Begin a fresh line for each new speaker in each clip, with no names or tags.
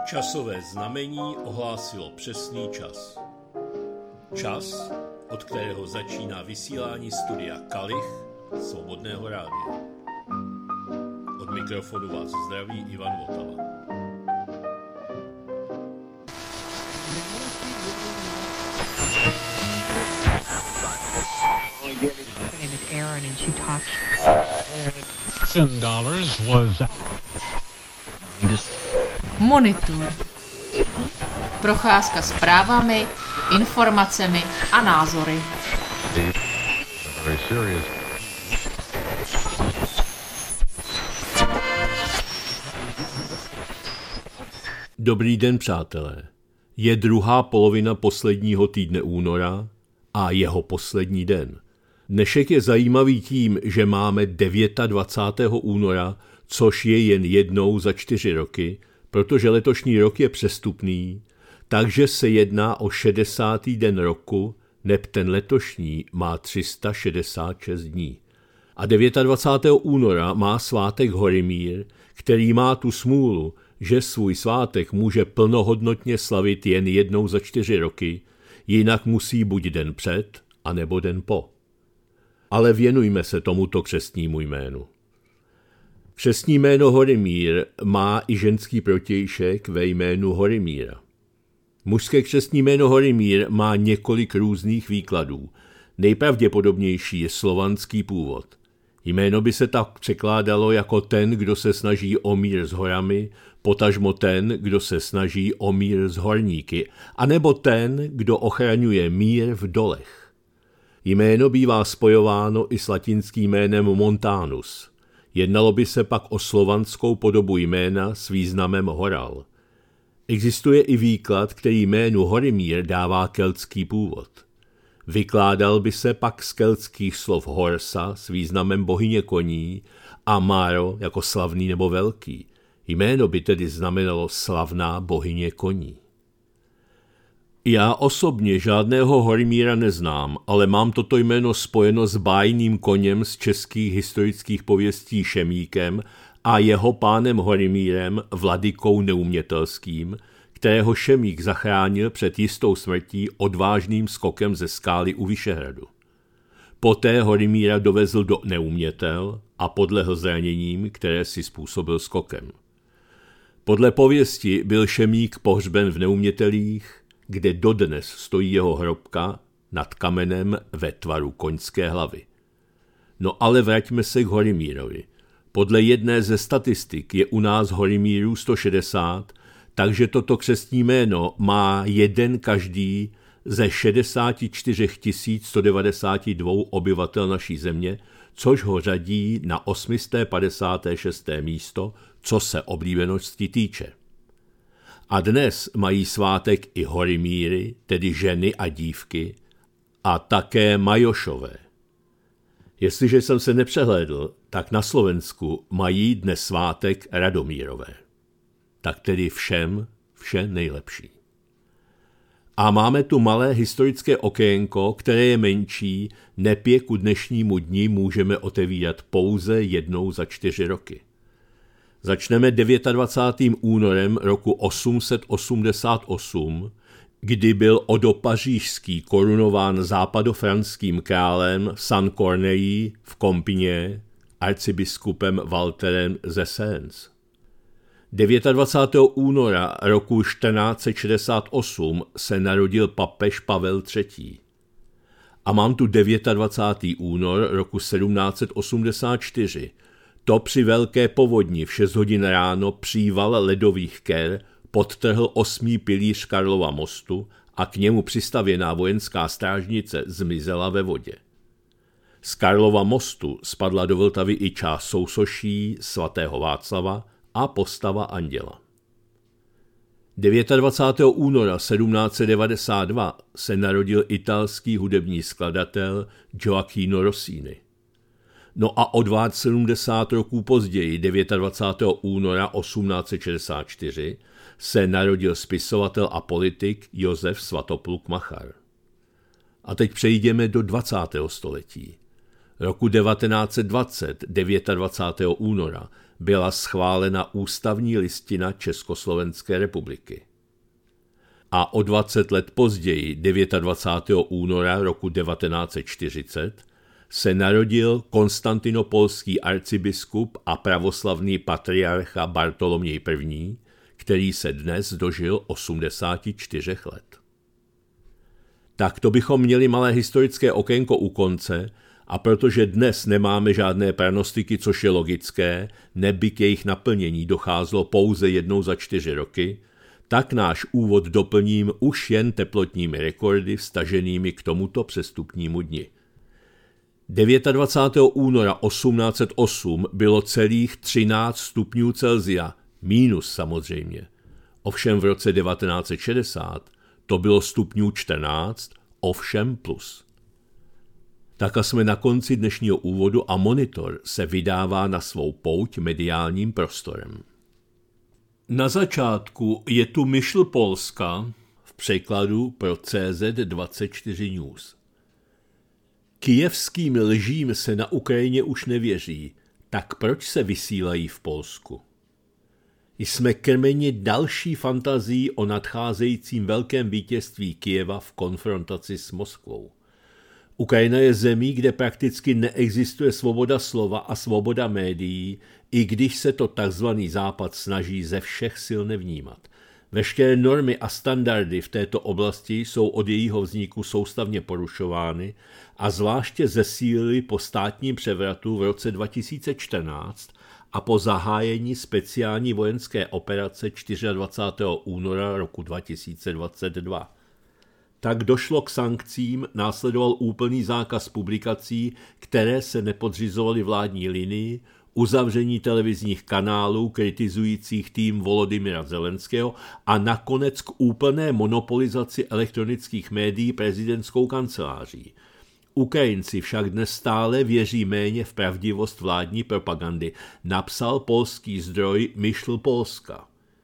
Časové znamení ohlásilo přesný čas. Čas, od kterého začíná vysílání studia Kalich Svobodného rádia. Od mikrofonu vás zdraví Ivan Votava.
Monitor. Procházka zprávami, informacemi a názory.
Dobrý den, přátelé. Je druhá polovina posledního týdne února a jeho poslední den. Dnešek je zajímavý tím, že máme 29. února, což je jen jednou za 4 roky, protože letošní rok je přestupný, takže se jedná o 60. den roku, neb ten letošní má 366 dní. A 29. února má svátek Horimír, který má tu smůlu, že svůj svátek může plnohodnotně slavit jen jednou za 4 roky, jinak musí buď den před, anebo den po. Ale věnujme se tomuto křestnímu jménu. Křestní jméno Horimír má i ženský protějšek ve jménu Horimíra. Mužské křestní jméno Horimír má několik různých výkladů. Nejpravděpodobnější je slovanský původ. Jméno by se tak překládalo jako ten, kdo se snaží o mír s horami, potažmo ten, kdo se snaží o mír s horníky, anebo ten, kdo ochraňuje mír v dolech. Jméno bývá spojováno i s latinským jménem Montanus. Jednalo by se pak o slovanskou podobu jména s významem horal. Existuje i výklad, který jménu Horimír dává keltský původ. Vykládal by se pak z keltských slov horsa s významem bohyně koní a maro jako slavný nebo velký. Jméno by tedy znamenalo slavná bohyně koní. Já osobně žádného Horimíra neznám, ale mám toto jméno spojeno s bájným koněm z českých historických pověstí Šemíkem a jeho pánem Horimírem, vladykou neumětelským, kterého Šemík zachránil před jistou smrtí odvážným skokem ze skály u Vyšehradu. Poté Horimíra dovezl do Neumětel a podlehl zraněním, které si způsobil skokem. Podle pověsti byl Šemík pohřben v Neumětelích, kde dodnes stojí jeho hrobka nad kamenem ve tvaru koňské hlavy. No ale vraťme se k Horimírovi. Podle jedné ze statistik je u nás Horimírů 160, takže toto křestní jméno má jeden každý ze 64 192 obyvatel naší země, což ho řadí na 856. místo, co se oblíbenosti týče. A dnes mají svátek i Horimíry, tedy ženy a dívky, a také Majošové. Jestliže jsem se nepřehlédl, tak na Slovensku mají dnes svátek Radomírové. Tak tedy všem vše nejlepší. A máme tu malé historické okénko, které je menší, neb je ku dnešnímu dni můžeme otevírat pouze jednou za 4 roky. Začneme 29. únorem roku 888, kdy byl Odo Pařížský korunován západofranským králem San Corneille v Compiègne arcibiskupem Walterem ze Sens. 29. února roku 1468 se narodil papež Pavel III. A mám tu 29. únor roku 1784. To při velké povodni v 6 hodin ráno příval ledových ker podtrhl 8. pilíř Karlova mostu a k němu přistavěná vojenská strážnice zmizela ve vodě. Z Karlova mostu spadla do Vltavy i část sousoší svatého Václava a postava anděla. 29. února 1792 se narodil italský hudební skladatel Gioacchino Rossini. No a o 70 roků později, 29. února 1864, se narodil spisovatel a politik Josef Svatopluk Machar. A teď přejdeme do 20. století. Roku 1920, 29. února, byla schválena ústavní listina Československé republiky. A o 20 let později, 29. února roku 1940, se narodil konstantinopolský arcibiskup a pravoslavný patriarcha Bartoloměj I., který se dnes dožil 84 let. Takto bychom měli malé historické okénko u konce, a protože dnes nemáme žádné pranostiky, což je logické, neby k jejich naplnění docházelo pouze jednou za 4 roky, tak náš úvod doplním už jen teplotními rekordy vztaženými k tomuto přestupnímu dni. 29. února 1808 bylo celých 13 stupňů Celsia, mínus samozřejmě. Ovšem v roce 1960 to bylo stupňů 14, ovšem plus. Tak a jsme na konci dnešního úvodu a Monitor se vydává na svou pouť mediálním prostorem. Na začátku je tu myšl Polska v překladu pro CZ24 News. Kyjevským lžím se na Ukrajině už nevěří, tak proč se vysílají v Polsku? Jsme krmeni další fantazí o nadcházejícím velkém vítězství Kyjeva v konfrontaci s Moskvou. Ukrajina je zemí, kde prakticky neexistuje svoboda slova a svoboda médií, i když se to takzvaný Západ snaží ze všech sil nevnímat. Veškeré normy a standardy v této oblasti jsou od jejího vzniku soustavně porušovány a zvláště zesílily po státním převratu v roce 2014 a po zahájení speciální vojenské operace 24. února roku 2022. Tak došlo k sankcím, následoval úplný zákaz publikací, které se nepodřizovaly vládní linii, uzavření televizních kanálů kritizujících tým Volodymyra Zelenského a nakonec k úplné monopolizaci elektronických médií prezidentskou kanceláří. Ukrajinci však dnes stále věří méně v pravdivost vládní propagandy, napsal polský zdroj Myšl Polska.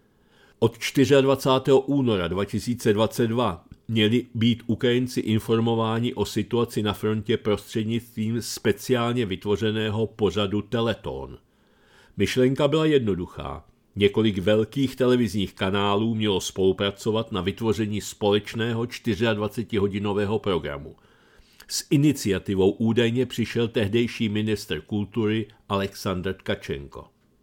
Od 24. února 2022 měli být Ukrajinci informováni o situaci na frontě prostřednictvím speciálně vytvořeného pořadu Teleton. Myšlenka byla jednoduchá. Několik velkých televizních kanálů mělo spolupracovat na vytvoření společného 24-hodinového programu. S iniciativou údajně přišel tehdejší ministr kultury Alexandr Tkačenko.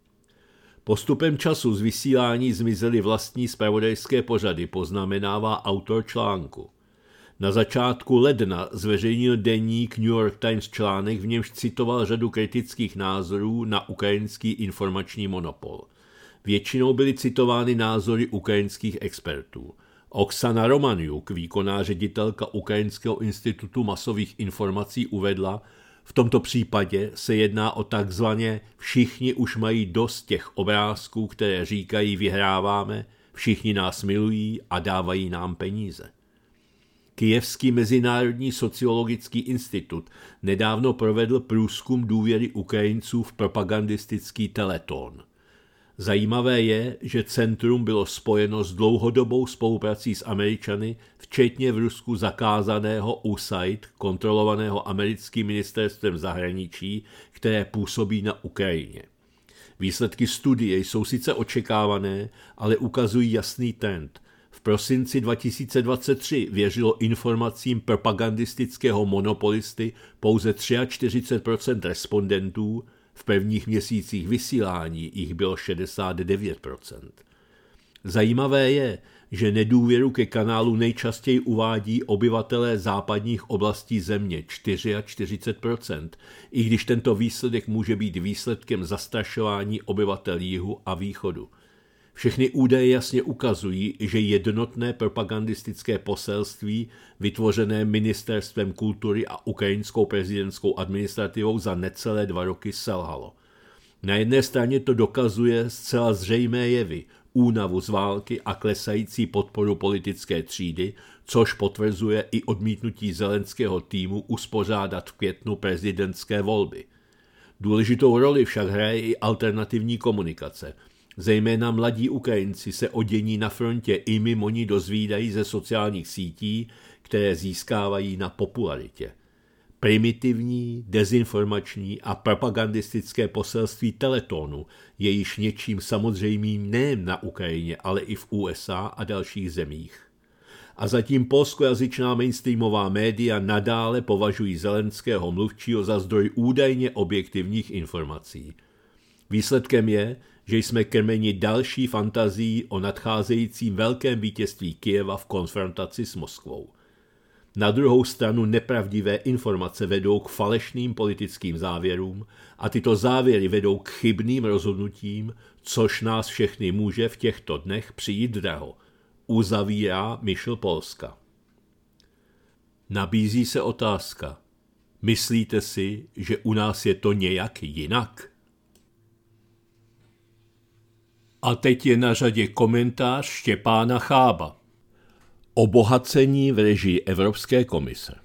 Postupem času z vysílání zmizely vlastní zpravodajské pořady, poznamenává autor článku. Na začátku ledna zveřejnil deník New York Times článek, v němž citoval řadu kritických názorů na ukrajinský informační monopol. Většinou byly citovány názory ukrajinských expertů. Oksana Romaniuk, výkonná ředitelka Ukrajinského institutu masových informací, uvedla, v tomto případě se jedná o takzvaně všichni už mají dost těch obrázků, které říkají vyhráváme, všichni nás milují a dávají nám peníze. Kyjevský mezinárodní sociologický institut nedávno provedl průzkum důvěry Ukrajinců v propagandistický Teleton. Zajímavé je, že centrum bylo spojeno s dlouhodobou spoluprací s Američany, včetně v Rusku zakázaného USAID, kontrolovaného americkým ministerstvem zahraničí, které působí na Ukrajině. Výsledky studie jsou sice očekávané, ale ukazují jasný trend. V prosinci 2023 věřilo informacím propagandistického monopolisty pouze 43% respondentů, v prvních měsících vysílání jich bylo 69%. Zajímavé je, že nedůvěru ke kanálu nejčastěji uvádí obyvatelé západních oblastí země 44%, i když tento výsledek může být výsledkem zastrašování obyvatel jihu a východu. Všechny údaje jasně ukazují, že jednotné propagandistické poselství, vytvořené Ministerstvem kultury a ukrajinskou prezidentskou administrativou za necelé 2 roky selhalo. Na jedné straně to dokazuje zcela zřejmé jevy, únavu z války a klesající podporu politické třídy, což potvrzuje i odmítnutí Zelenského týmu uspořádat v květnu prezidentské volby. Důležitou roli však hraje i alternativní komunikace. Zejména mladí Ukrajinci se o dění na frontě i mimo ní dozvídají ze sociálních sítí, které získávají na popularitě. Primitivní, dezinformační a propagandistické poselství Teletonu je již něčím samozřejmým nejen na Ukrajině, ale i v USA a dalších zemích. A zatím polskojazyčná mainstreamová média nadále považují Zelenského mluvčího za zdroj údajně objektivních informací. Výsledkem je, že jsme krmeni další fantazií o nadcházejícím velkém vítězství Kyjeva v konfrontaci s Moskvou. Na druhou stranu nepravdivé informace vedou k falešným politickým závěrům a tyto závěry vedou k chybným rozhodnutím, což nás všechny může v těchto dnech přijít draho, uzavírá Michel Polska. Nabízí se otázka. Myslíte si, že u nás je to nějak jinak? A teď je na řadě komentář Štěpána Chába. Obohacení v režii Evropské komise.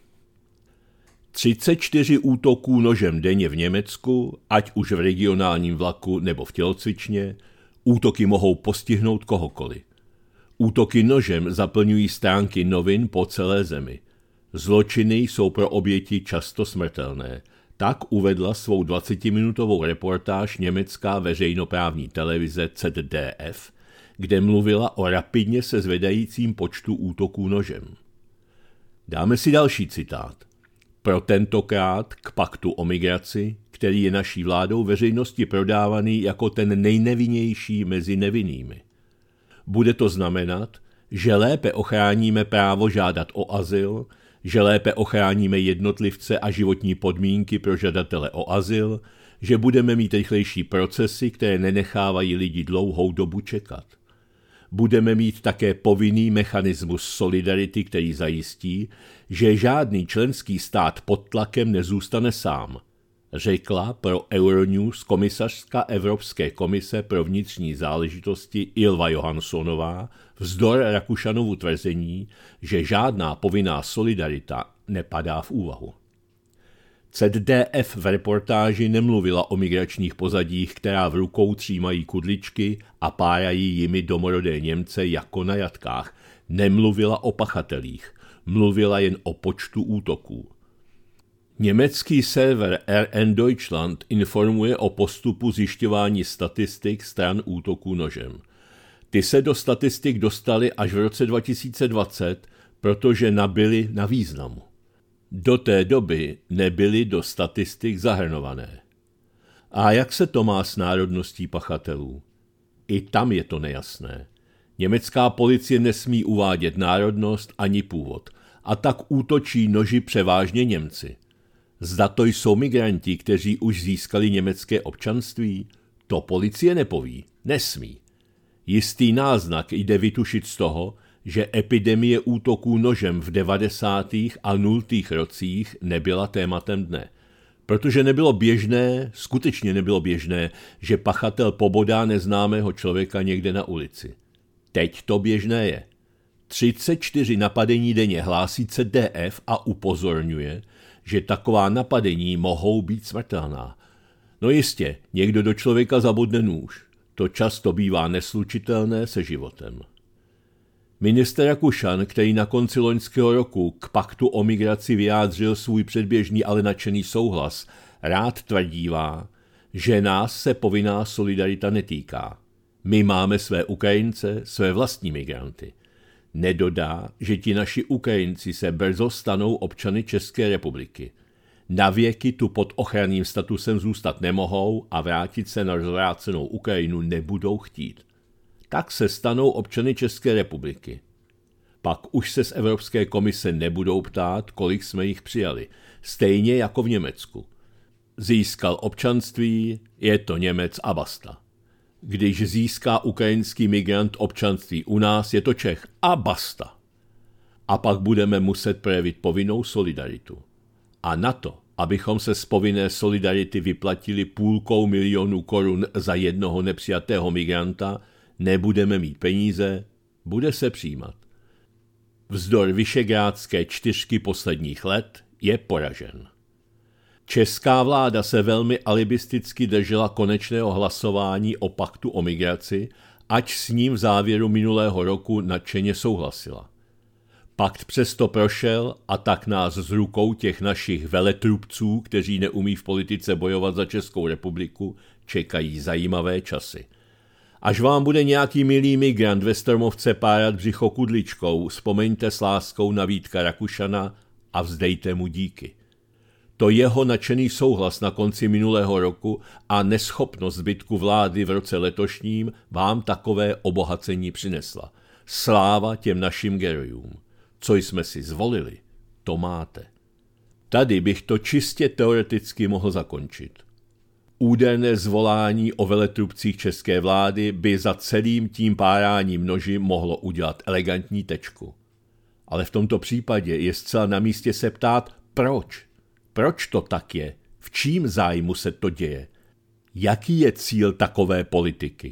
34 útoků nožem denně v Německu, ať už v regionálním vlaku nebo v tělocvičně, útoky mohou postihnout kohokoliv. Útoky nožem zaplňují stránky novin po celé zemi. Zločiny jsou pro oběti často smrtelné. Tak uvedla svou 20-minutovou reportáž německá veřejnoprávní televize ZDF, kde mluvila o rapidně se zvedajícím počtu útoků nožem. Dáme si další citát. Pro tentokrát k paktu o migraci, který je naší vládou veřejnosti prodávaný jako ten nejnevinnější mezi nevinnými. Bude to znamenat, že lépe ochráníme právo žádat o azyl, že lépe ochráníme jednotlivce a životní podmínky pro žadatele o azyl, že budeme mít rychlejší procesy, které nenechávají lidi dlouhou dobu čekat. Budeme mít také povinný mechanismus solidarity, který zajistí, že žádný členský stát pod tlakem nezůstane sám, řekla pro Euronews komisařka Evropské komise pro vnitřní záležitosti Ylva Johanssonová vzdor Rakušanovu tvrzení, že žádná povinná solidarita nepadá v úvahu. ZDF v reportáži nemluvila o migračních pozadích, která v rukou třímají kudličky a párají jimi domorodé Němce jako na jatkách. Nemluvila o pachatelích, mluvila jen o počtu útoků. Německý server RN Deutschland informuje o postupu zjišťování statistik stran útoků nožem. Ty se do statistik dostaly až v roce 2020, protože nabyly na významu. Do té doby nebyly do statistik zahrnované. A jak se to má s národností pachatelů? I tam je to nejasné. Německá policie nesmí uvádět národnost ani původ, a tak útočí noži převážně Němci. Zda to jsou migranti, kteří už získali německé občanství? To policie nepoví, nesmí. Jistý náznak jde vytušit z toho, že epidemie útoků nožem v 90. a 0. rocích nebyla tématem dne. Protože nebylo běžné, skutečně nebylo běžné, že pachatel pobodá neznámého člověka někde na ulici. Teď to běžné je. 34 napadení denně hlásí ZDF a upozorňuje, že taková napadení mohou být smrtelná. No jistě, někdo do člověka zabodne nůž. To často bývá neslučitelné se životem. Ministr Rakušan, který na konci loňského roku k paktu o migraci vyjádřil svůj předběžný, ale nadšený souhlas, rád tvrdívá, že nás se povinná solidarita netýká. My máme své Ukrajince, své vlastní migranty. Nedodá, že ti naši Ukrajinci se brzo stanou občany České republiky. Navěky tu pod ochranným statusem zůstat nemohou a vrátit se na rozvrácenou Ukrajinu nebudou chtít. Tak se stanou občany České republiky. Pak už se z Evropské komise nebudou ptát, kolik jsme jich přijali, stejně jako v Německu. Získal občanství, je to Němec a basta. Když získá ukrajinský migrant občanství u nás, je to Čech a basta. A pak budeme muset projevit povinnou solidaritu. A na to, abychom se z povinné solidarity vyplatili 500 000 korun za jednoho nepřijatého migranta, nebudeme mít peníze, bude se přijímat. Vzdor Visegrádské 4 posledních let je poražen. Česká vláda se velmi alibisticky držela konečného hlasování o paktu o migraci, ač s ním v závěru minulého roku nadšeně souhlasila. Pakt přesto prošel a tak nás z rukou těch našich veletrubců, kteří neumí v politice bojovat za Českou republiku, čekají zajímavé časy. Až vám bude nějaký milý migrant ve Stromovce párat břicho kudličkou, vzpomeňte s láskou na Vítka Rakušana a vzdejte mu díky. To jeho nadšený souhlas na konci minulého roku a neschopnost zbytku vlády v roce letošním vám takové obohacení přinesla. Sláva těm našim gerojům. Co jsme si zvolili, to máte. Tady bych to čistě teoreticky mohl zakončit. Úderné zvolání o veletrubcích české vlády by za celým tím páráním noži mohlo udělat elegantní tečku. Ale v tomto případě je zcela na místě se ptát, proč? Proč to tak je? V čím zájmu se to děje? Jaký je cíl takové politiky?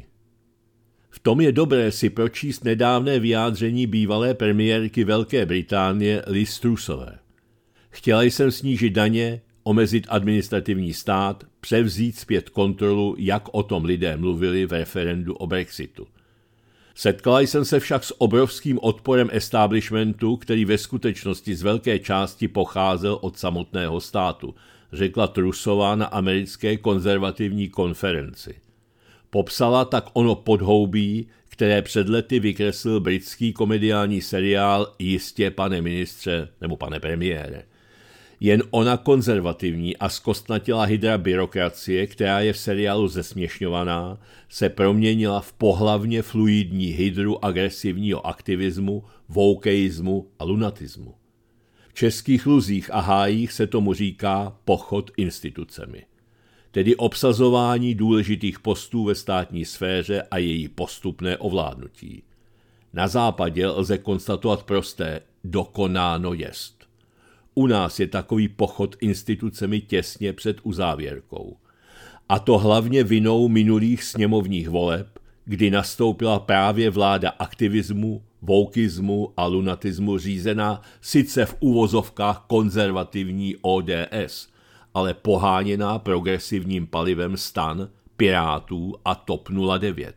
V tom je dobré si pročíst nedávné vyjádření bývalé premiérky Velké Británie Liz Trussové. Chtěla jsem snížit daně, omezit administrativní stát, převzít zpět kontrolu, jak o tom lidé mluvili v referendu o Brexitu. Setkala jsem se však s obrovským odporem establishmentu, který ve skutečnosti z velké části pocházel od samotného státu, řekla Trussová na americké konzervativní konferenci. Popsala tak ono podhoubí, které před lety vykreslil britský komediální seriál Jistě, pane ministře nebo pane premiére. Jen ona konzervativní a zkostnatělá hydra byrokracie, která je v seriálu zesměšňovaná, se proměnila v pohlavně fluidní hydru agresivního aktivismu, wokeismu a lunatismu. V českých luzích a hájích se tomu říká pochod institucemi, tedy obsazování důležitých postů ve státní sféře a její postupné ovládnutí. Na západě lze konstatovat prosté dokonáno jest. U nás je takový pochod institucemi těsně před uzávěrkou. A to hlavně vinou minulých sněmovních voleb, kdy nastoupila právě vláda aktivismu, wokeismu a lunatismu řízená sice v uvozovkách konzervativní ODS, ale poháněná progresivním palivem STAN, Pirátů a TOP 09.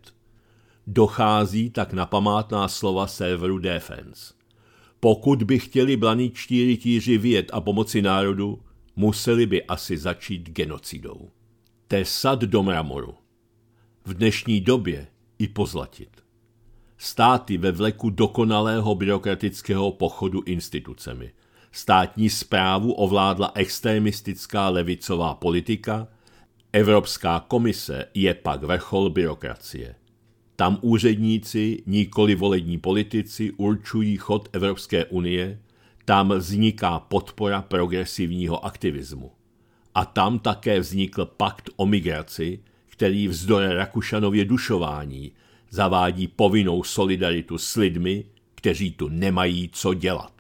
Dochází tak na památná slova serveru Defense. Pokud by chtěli blaničtí rytíři vyjet a pomoci národu, museli by asi začít genocidou. Tesat do mramoru. V dnešní době i pozlatit. Státy ve vleku dokonalého byrokratického pochodu institucemi. Státní správu ovládla extremistická levicová politika, Evropská komise je pak vrchol byrokracie. Tam úředníci, nikoli volební politici, určují chod Evropské unie, tam vzniká podpora progresivního aktivismu. A tam také vznikl pakt o migraci, který vzdor Rakušanově dušování zavádí povinnou solidaritu s lidmi, kteří tu nemají co dělat.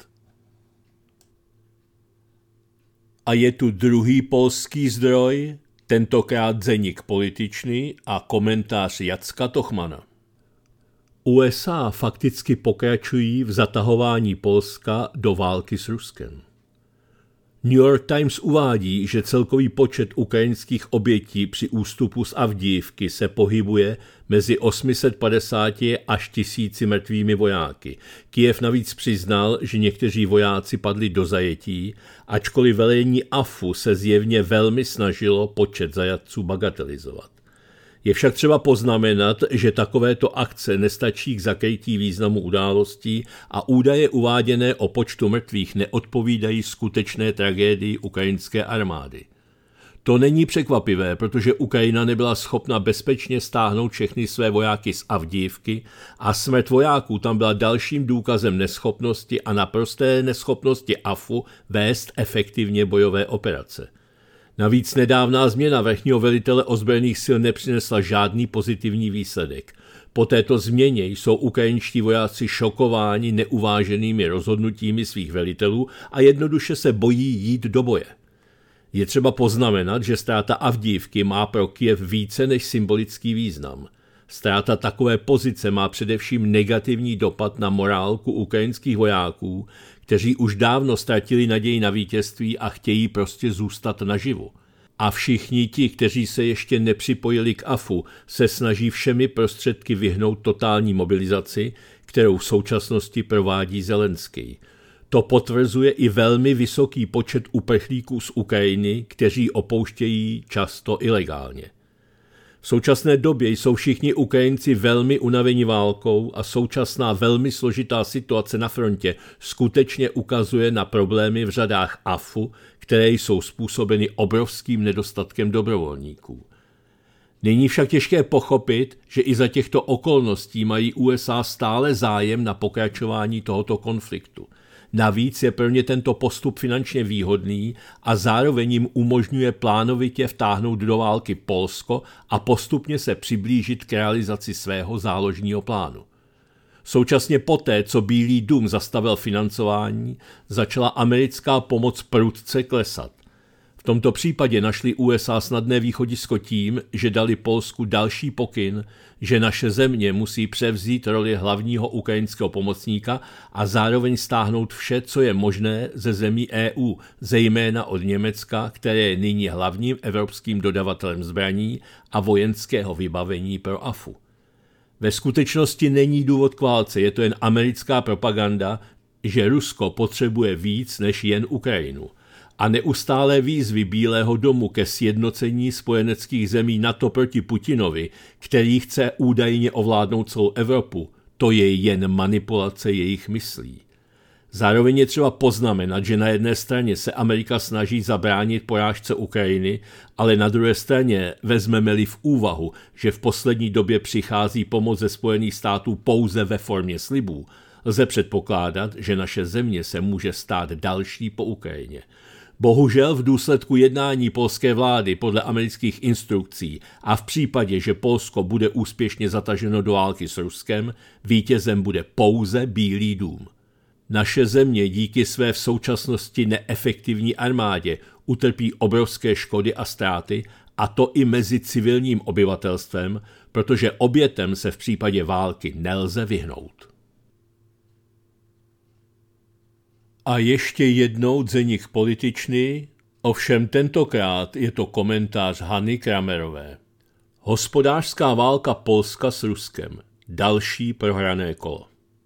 A je tu druhý polský zdroj, tentokrát deník Političný a komentář Jacka Tochmana. USA fakticky pokračují v zatahování Polska do války s Ruskem. New York Times uvádí, že celkový počet ukrajinských obětí při ústupu z Avdijivky se pohybuje mezi 850 až 1000 mrtvými vojáky. Kyjev navíc přiznal, že někteří vojáci padli do zajetí, ačkoliv velení AFU se zjevně velmi snažilo počet zajatců bagatelizovat. Je však třeba poznamenat, že takovéto akce nestačí k zakrytí významu událostí a údaje uváděné o počtu mrtvých neodpovídají skutečné tragédii ukrajinské armády. To není překvapivé, protože Ukrajina nebyla schopna bezpečně stáhnout všechny své vojáky z Avdijivky a smrt vojáků tam byla dalším důkazem neschopnosti a naprosté neschopnosti AFU vést efektivně bojové operace. Navíc nedávná změna vrchního velitele ozbrojených sil nepřinesla žádný pozitivní výsledek. Po této změně jsou ukrajinští vojáci šokováni neuváženými rozhodnutími svých velitelů a jednoduše se bojí jít do boje. Je třeba poznamenat, že ztráta Avdijivky má pro Kyjev více než symbolický význam. Ztráta takové pozice má především negativní dopad na morálku ukrajinských vojáků, kteří už dávno ztratili naději na vítězství a chtějí prostě zůstat naživu. A všichni ti, kteří se ještě nepřipojili k AFU, se snaží všemi prostředky vyhnout totální mobilizaci, kterou v současnosti provádí Zelenský. To potvrzuje i velmi vysoký počet uprchlíků z Ukrajiny, kteří opouštějí často ilegálně. V současné době jsou všichni Ukrajinci velmi unaveni válkou a současná velmi složitá situace na frontě skutečně ukazuje na problémy v řadách AFU, které jsou způsobeny obrovským nedostatkem dobrovolníků. Není však těžké pochopit, že i za těchto okolností mají USA stále zájem na pokračování tohoto konfliktu. Navíc je pro ně tento postup finančně výhodný a zároveň jim umožňuje plánovitě vtáhnout do války Polsko a postupně se přiblížit k realizaci svého záložního plánu. Současně poté, co Bílý dům zastavil financování, začala americká pomoc prudce klesat. V tomto případě našli USA snadné východisko tím, že dali Polsku další pokyn, že naše země musí převzít roli hlavního ukrajinského pomocníka a zároveň stáhnout vše, co je možné ze zemí EU, zejména od Německa, které je nyní hlavním evropským dodavatelem zbraní a vojenského vybavení pro AFU. Ve skutečnosti není důvod k válce, je to jen americká propaganda, že Rusko potřebuje víc než jen Ukrajinu. A neustálé výzvy Bílého domu ke sjednocení spojeneckých zemí NATO proti Putinovi, který chce údajně ovládnout celou Evropu, to je jen manipulace jejich myslí. Zároveň je třeba poznamenat, že na jedné straně se Amerika snaží zabránit porážce Ukrajiny, ale na druhé straně vezmeme-li v úvahu, že v poslední době přichází pomoc ze Spojených států pouze ve formě slibů, lze předpokládat, že naše země se může stát další po Ukrajině. Bohužel v důsledku jednání polské vlády podle amerických instrukcí a v případě, že Polsko bude úspěšně zataženo do války s Ruskem, vítězem bude pouze Bílý dům. Naše země díky své v současnosti neefektivní armádě utrpí obrovské škody a ztráty, a to i mezi civilním obyvatelstvem, protože obětem se v případě války nelze vyhnout. A ještě jednou deník Političný, ovšem tentokrát je to komentář Hany Kramerové. Hospodářská válka Polska s Ruskem. Další prohrané kolo.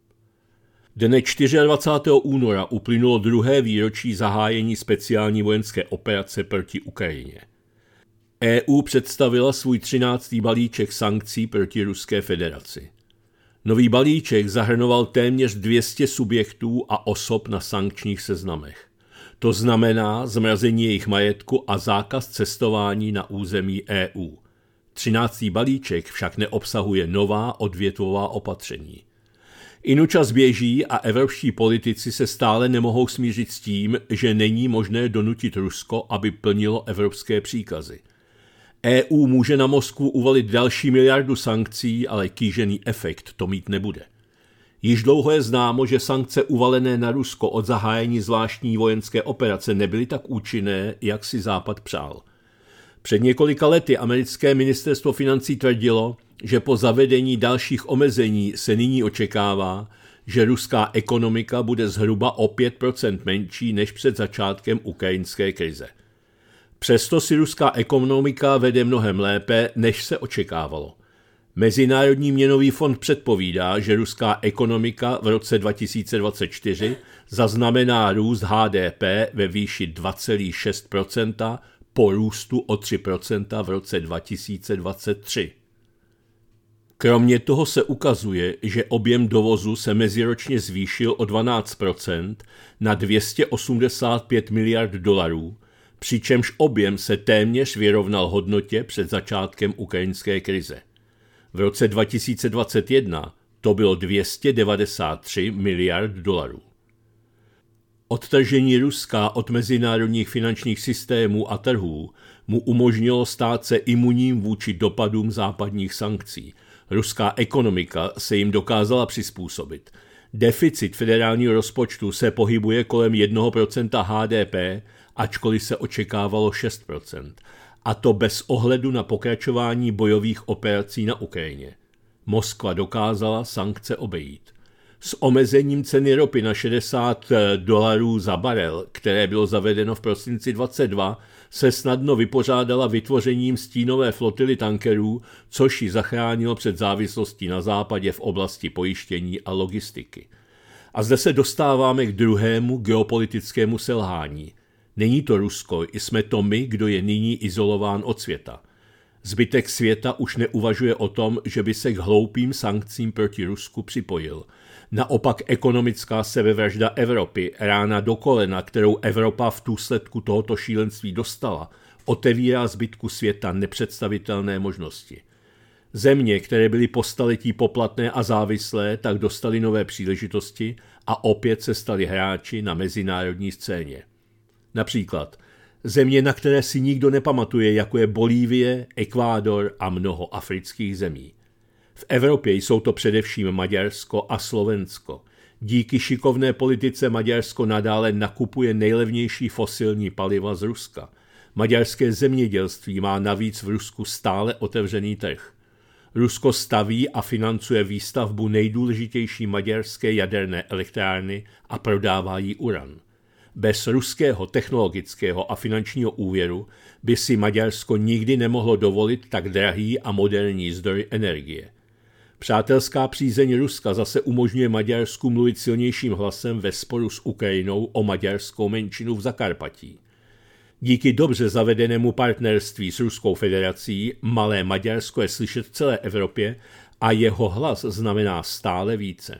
Dne 24. února uplynulo 2. výročí zahájení speciální vojenské operace proti Ukrajině. EU představila svůj 13. balíček sankcí proti Ruské federaci. Nový balíček zahrnoval téměř 200 subjektů a osob na sankčních seznamech. To znamená zmrazení jejich majetku a zákaz cestování na území EU. 13. balíček však neobsahuje nová odvětvová opatření. Inu čas běží a evropští politici se stále nemohou smířit s tím, že není možné donutit Rusko, aby plnilo evropské příkazy. EU může na Moskvu uvalit další miliardu sankcí, ale kýžený efekt to mít nebude. Již dlouho je známo, že sankce uvalené na Rusko od zahájení zvláštní vojenské operace nebyly tak účinné, jak si Západ přál. Před několika lety americké ministerstvo financí tvrdilo, že po zavedení dalších omezení se nyní očekává, že ruská ekonomika bude zhruba o 5% menší než před začátkem ukrajinské krize. Přesto si ruská ekonomika vede mnohem lépe, než se očekávalo. Mezinárodní měnový fond předpovídá, že ruská ekonomika v roce 2024 zaznamená růst HDP ve výši 2,6% po růstu o 3% v roce 2023. Kromě toho se ukazuje, že objem dovozu se meziročně zvýšil o 12% na 285 miliard dolarů, přičemž objem se téměř vyrovnal hodnotě před začátkem ukrajinské krize. V roce 2021 to bylo 293 miliard dolarů. Odtržení Ruska od mezinárodních finančních systémů a trhů mu umožnilo stát se imunním vůči dopadům západních sankcí. Ruská ekonomika se jim dokázala přizpůsobit. Deficit federálního rozpočtu se pohybuje kolem 1% HDP, ačkoliv se očekávalo 6%. A to bez ohledu na pokračování bojových operací na Ukrajině. Moskva dokázala sankce obejít. S omezením ceny ropy na $60 za barel, které bylo zavedeno v prosinci 2022, se snadno vypořádala vytvořením stínové flotily tankerů, což ji zachránilo před závislostí na západě v oblasti pojištění a logistiky. A zde se dostáváme k druhému geopolitickému selhání. Není to Rusko, jsme to my, kdo je nyní izolován od světa. Zbytek světa už neuvažuje o tom, že by se k hloupým sankcím proti Rusku připojil. Naopak ekonomická sebevražda Evropy, rána do kolena, kterou Evropa v důsledku tohoto šílenství dostala, otevírá zbytku světa nepředstavitelné možnosti. Země, které byly po staletí poplatné a závislé, tak dostaly nové příležitosti a opět se staly hráči na mezinárodní scéně. Například země, na které si nikdo nepamatuje, jako je Bolívie, Ekvádor a mnoho afrických zemí. V Evropě jsou to především Maďarsko a Slovensko. Díky šikovné politice Maďarsko nadále nakupuje nejlevnější fosilní paliva z Ruska. Maďarské zemědělství má navíc v Rusku stále otevřený trh. Rusko staví a financuje výstavbu nejdůležitější maďarské jaderné elektrárny a prodává jí uran. Bez ruského technologického a finančního úvěru by si Maďarsko nikdy nemohlo dovolit tak drahý a moderní zdroj energie. Přátelská přízeň Ruska zase umožňuje Maďarsku mluvit silnějším hlasem ve sporu s Ukrajinou o maďarskou menšinu v Zakarpatí. Díky dobře zavedenému partnerství s Ruskou federací malé Maďarsko je slyšet v celé Evropě a jeho hlas znamená stále více.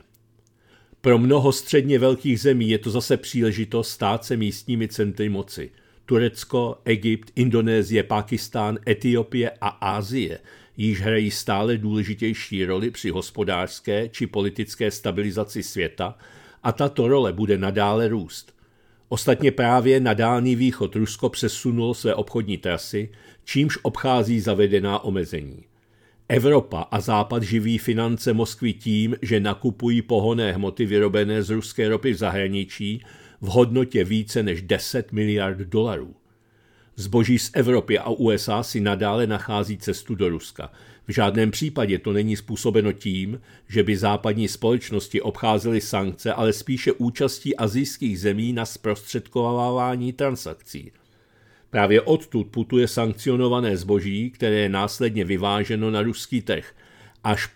Pro mnoho středně velkých zemí je to zase příležitost stát se místními centry moci. Turecko, Egypt, Indonésie, Pákistán, Etiopie a Asie již hrají stále důležitější roli při hospodářské či politické stabilizaci světa a tato role bude nadále růst. Ostatně právě na Dálný východ Rusko přesunulo své obchodní trasy, čímž obchází zavedená omezení. Evropa a Západ živí finance Moskvy tím, že nakupují pohonné hmoty vyrobené z ruské ropy v zahraničí v hodnotě více než 10 miliard dolarů. Zboží z Evropy a USA si nadále nachází cestu do Ruska. V žádném případě to není způsobeno tím, že by západní společnosti obcházely sankce, ale spíše účastí asijských zemí na zprostředkovávání transakcí. Právě odtud putuje sankcionované zboží, které je následně vyváženo na ruský trh. Až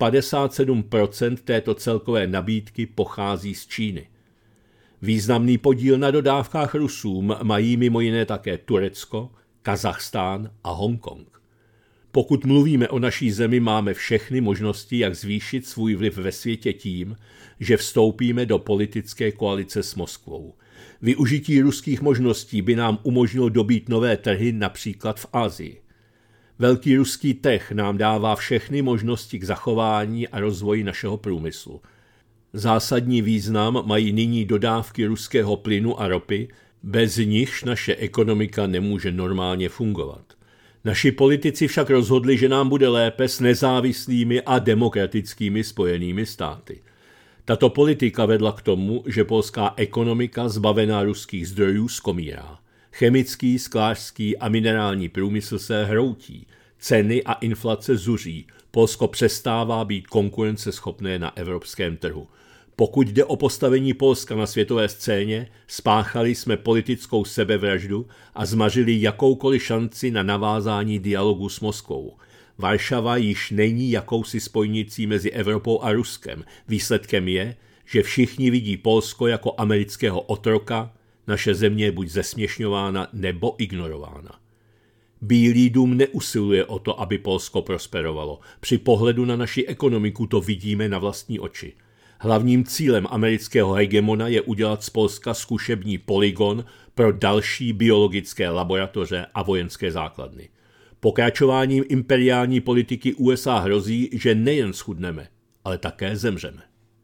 57% této celkové nabídky pochází z Číny. Významný podíl na dodávkách Rusům mají mimo jiné také Turecko, Kazachstán a Hongkong. Pokud mluvíme o naší zemi, máme všechny možnosti, jak zvýšit svůj vliv ve světě tím, že vstoupíme do politické koalice s Moskvou. Využití ruských možností by nám umožnilo dobít nové trhy například v Asii. Velký ruský trh nám dává všechny možnosti k zachování a rozvoji našeho průmyslu. Zásadní význam mají nyní dodávky ruského plynu a ropy, bez nichž naše ekonomika nemůže normálně fungovat. Naši politici však rozhodli, že nám bude lépe s nezávislými a demokratickými Spojenými státy. Tato politika vedla k tomu, že polská ekonomika zbavená ruských zdrojů skomírá. Chemický, sklářský a minerální průmysl se hroutí, ceny a inflace zuří, Polsko přestává být konkurenceschopné na evropském trhu. Pokud jde o postavení Polska na světové scéně, spáchali jsme politickou sebevraždu a zmařili jakoukoliv šanci na navázání dialogu s Moskvou. Varšava již není jakousi spojnicí mezi Evropou a Ruskem. Výsledkem je, že všichni vidí Polsko jako amerického otroka, naše země je buď zesměšňována nebo ignorována. Bílý dům neusiluje o to, aby Polsko prosperovalo. Při pohledu na naši ekonomiku to vidíme na vlastní oči. Hlavním cílem amerického hegemona je udělat z Polska zkušební polygon pro další biologické laboratoře a vojenské základny. Pokračováním imperiální politiky USA hrozí, že nejen schudneme, ale také zemřeme.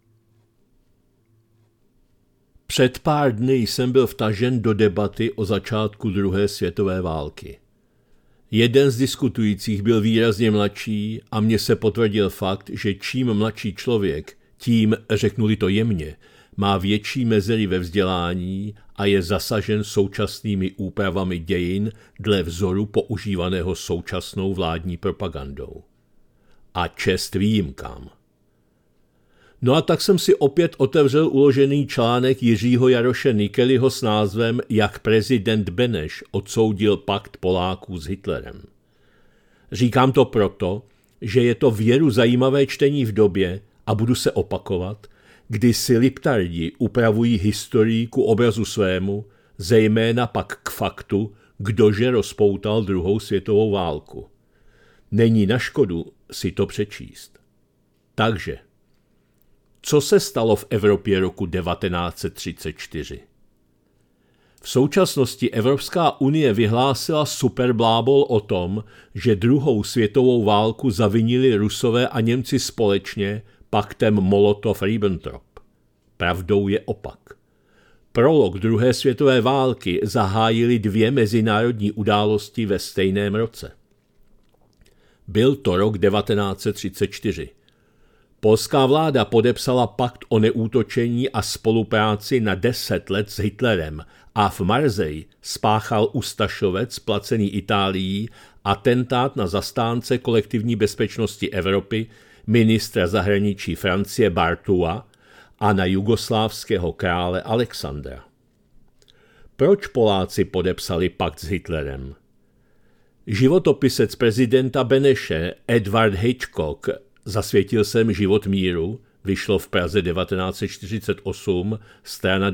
Před pár dny jsem byl vtažen do debaty o začátku druhé světové války. Jeden z diskutujících byl výrazně mladší a mně se potvrdil fakt, že čím mladší člověk, tím, řeknu-li to jemně, má větší mezery ve vzdělání a je zasažen současnými úpravami dějin dle vzoru používaného současnou vládní propagandou. A čest výjimkám. No a tak jsem si opět otevřel uložený článek Jiřího Jaroše Nikelyho s názvem Jak prezident Beneš odsoudil pakt Poláků s Hitlerem. Říkám to proto, že je to věru zajímavé čtení v době, a budu se opakovat, kdy si liptardi upravují historii ku obrazu svému, zejména pak k faktu, kdože rozpoutal druhou světovou válku. Není na škodu si to přečíst. Takže, co se stalo v Evropě roku 1934? V současnosti Evropská unie vyhlásila superblábol o tom, že druhou světovou válku zavinili Rusové a Němci společně paktem Molotov-Ribbentrop. Pravdou je opak. Prolog druhé světové války zahájily dvě mezinárodní události ve stejném roce. Byl to rok 1934. Polská vláda podepsala pakt o neútočení a spolupráci na 10 let s Hitlerem a v Marseille spáchal ustašovec placený Itálií atentát na zastánce kolektivní bezpečnosti Evropy, ministra zahraničí Francie Bartua a na jugoslávského krále Alexandra. Proč Poláci podepsali pakt s Hitlerem? Životopisec prezidenta Beneše Edward Hitchcock Zasvětil jsem život míru, vyšlo v Praze 1948, strana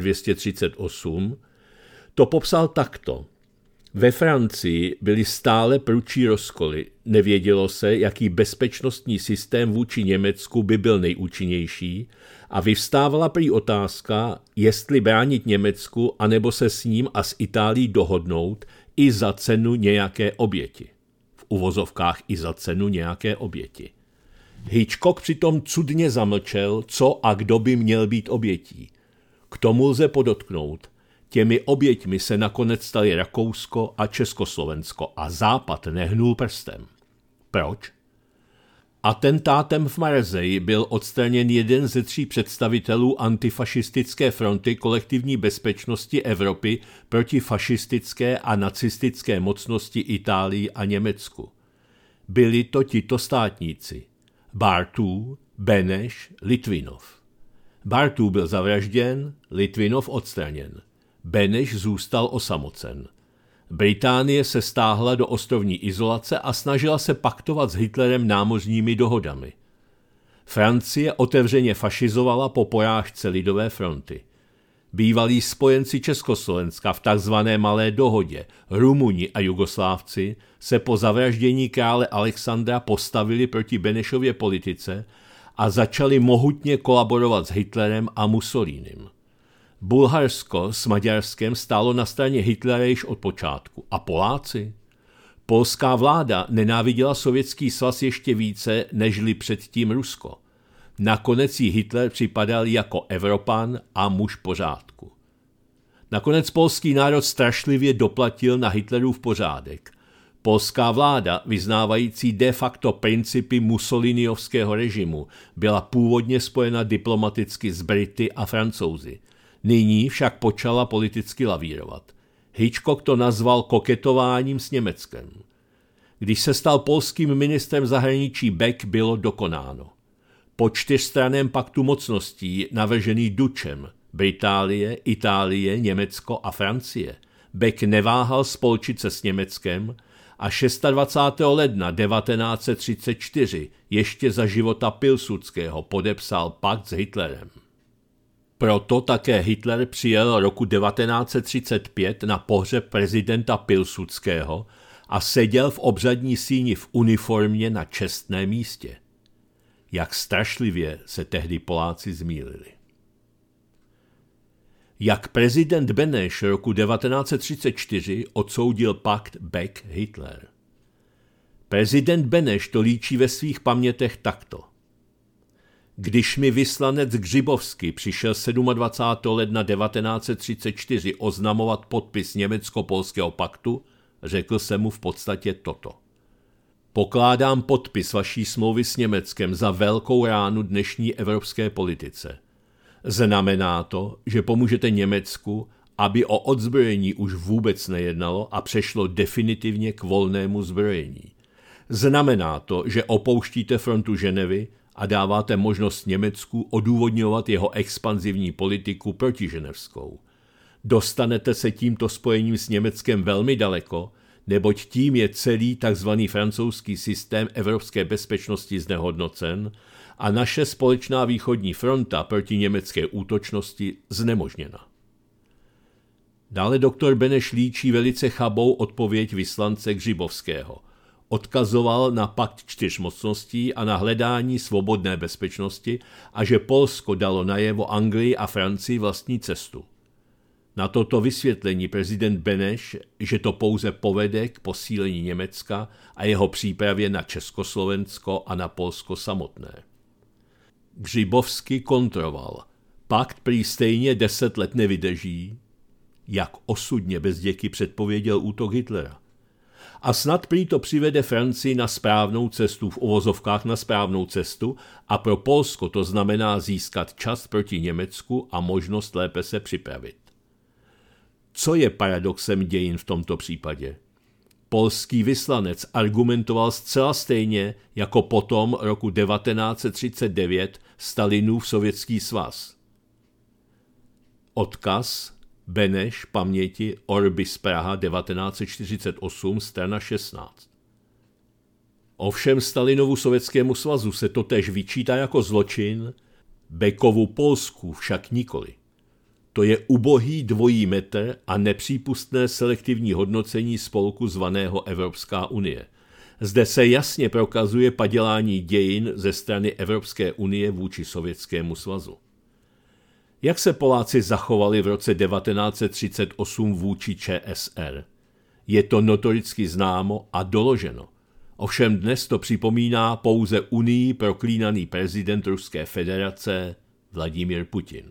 238, to popsal takto. Ve Francii byly stále prudší rozkoly, nevědělo se, jaký bezpečnostní systém vůči Německu by byl nejúčinnější a vyvstávala prý otázka, jestli bránit Německu, anebo se s ním a s Itálií dohodnout i za cenu nějaké oběti. V uvozovkách i za cenu nějaké oběti. Hitchcock přitom cudně zamlčel, co a kdo by měl být obětí. K tomu lze podotknout, těmi oběťmi se nakonec staly Rakousko a Československo a Západ nehnul prstem. Proč? Atentátem v Marseille byl odstraněn jeden ze 3 představitelů antifašistické fronty kolektivní bezpečnosti Evropy proti fašistické a nacistické mocnosti Itálii a Německu. Byli to tito státníci. Bartů, Beneš, Litvinov. Bartů byl zavražděn, Litvinov odstraněn. Beneš zůstal osamocen. Británie se stáhla do ostrovní izolace a snažila se paktovat s Hitlerem námořními dohodami. Francie otevřeně fašizovala po porážce Lidové fronty. Bývalí spojenci Československa v takzvané Malé dohodě, Rumuni a Jugoslávci, se po zavraždění krále Alexandra postavili proti Benešově politice a začali mohutně kolaborovat s Hitlerem a Mussolinim. Bulharsko s Maďarskem stálo na straně Hitlera již od počátku. A Poláci? Polská vláda nenáviděla Sovětský svaz ještě více, nežli předtím Rusko. Nakonec jí Hitler připadal jako Evropan a muž pořádku. Nakonec polský národ strašlivě doplatil na Hitlerův pořádek. Polská vláda, vyznávající de facto principy mussoliniovského režimu, byla původně spojena diplomaticky s Brity a Francouzi. Nyní však počala politicky lavírovat. Hitchcock to nazval koketováním s Německem. Když se stal polským ministrem zahraničí Beck, bylo dokonáno. Po 4stranném paktu mocností navržený Dučem Británie, Itálie, Německo a Francie Beck neváhal spolčit se s Německem a 26. ledna 1934 ještě za života Pilsudského podepsal pakt s Hitlerem. Proto také Hitler přijel roku 1935 na pohřeb prezidenta Pilsudského a seděl v obřadní síni v uniformě na čestném místě. Jak strašlivě se tehdy Poláci zmýlili. Jak prezident Beneš roku 1934 odsoudil pakt Beck-Hitler. Prezident Beneš to líčí ve svých pamětech takto. Když mi vyslanec Gřibovský přišel 27. ledna 1934 oznamovat podpis německo-polského paktu, řekl jsem mu v podstatě toto. Pokládám podpis vaší smlouvy s Německem za velkou ránu dnešní evropské politice. Znamená to, že pomůžete Německu, aby o odzbrojení už vůbec nejednalo a přešlo definitivně k volnému zbrojení. Znamená to, že opouštíte frontu Ženevy a dáváte možnost Německu odůvodňovat jeho expanzivní politiku protiženevskou. Dostanete se tímto spojením s Německem velmi daleko, neboť tím je celý tzv. Francouzský systém evropské bezpečnosti znehodnocen a naše společná východní fronta proti německé útočnosti znemožněna. Dále doktor Beneš líčí velice chabou odpověď vyslance Gřibovského. Odkazoval na pakt 4 mocností a na hledání svobodné bezpečnosti a že Polsko dalo najevo Anglii a Francii vlastní cestu. Na toto vysvětlení prezident Beneš, že to pouze povede k posílení Německa a jeho přípravě na Československo a na Polsko samotné. Gřibovský kontroval. Pakt prý stejně 10 let nevydrží, jak osudně bezděky předpověděl útok Hitlera. A snad prý to přivede Francii na správnou cestu, v uvozovkách na správnou cestu, a pro Polsko to znamená získat čas proti Německu a možnost lépe se připravit. Co je paradoxem dějin v tomto případě? Polský vyslanec argumentoval zcela stejně jako potom roku 1939 Stalinův Sovětský svaz. Odkaz Beneš, paměti, Orbis Praha 1948, strana 16. Ovšem Stalinovu Sovětskému svazu se totéž vyčítá jako zločin, Bekovu Polsku však nikoli. To je ubohý dvojí metr a nepřípustné selektivní hodnocení spolku zvaného Evropská unie. Zde se jasně prokazuje padělání dějin ze strany Evropské unie vůči Sovětskému svazu. Jak se Poláci zachovali v roce 1938 vůči ČSR? Je to notoricky známo a doloženo. Ovšem dnes to připomíná pouze unii proklínaný prezident Ruské federace Vladimír Putin.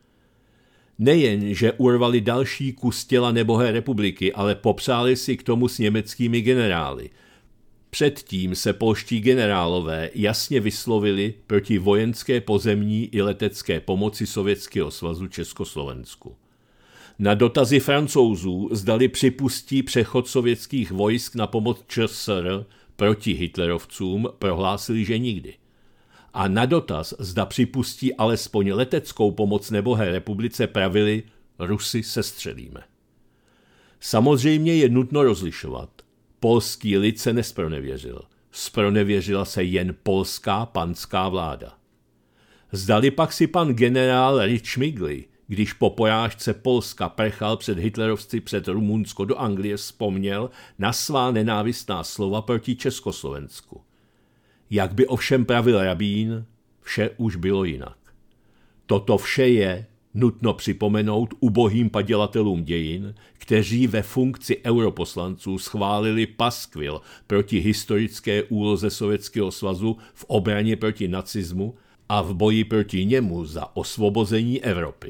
Nejen, že urvali další kus těla nebohé republiky, ale popřáli si k tomu s německými generály. Předtím se polští generálové jasně vyslovili proti vojenské, pozemní i letecké pomoci Sovětského svazu Československu. Na dotazy Francouzů, zdali připustí přechod sovětských vojsk na pomoc ČSR proti hitlerovcům, prohlásili, že nikdy. A na dotaz, zda připustí alespoň leteckou pomoc nebohé republice, pravili, Rusy sestřelíme. Samozřejmě je nutno rozlišovat. Polský lid se nespronevěřil. Spronevěřila se jen polská panská vláda. Zdali pak si pan generál Richtschmigli, když po porážce Polska prchal před hitlerovci před Rumunsko do Anglie, vzpomněl na svá nenávistná slova proti Československu. Jak by ovšem pravil rabín, vše už bylo jinak. Toto vše je nutno připomenout ubohým padělatelům dějin, kteří ve funkci europoslanců schválili paskvil proti historické úloze Sovětského svazu v obraně proti nacismu a v boji proti němu za osvobození Evropy.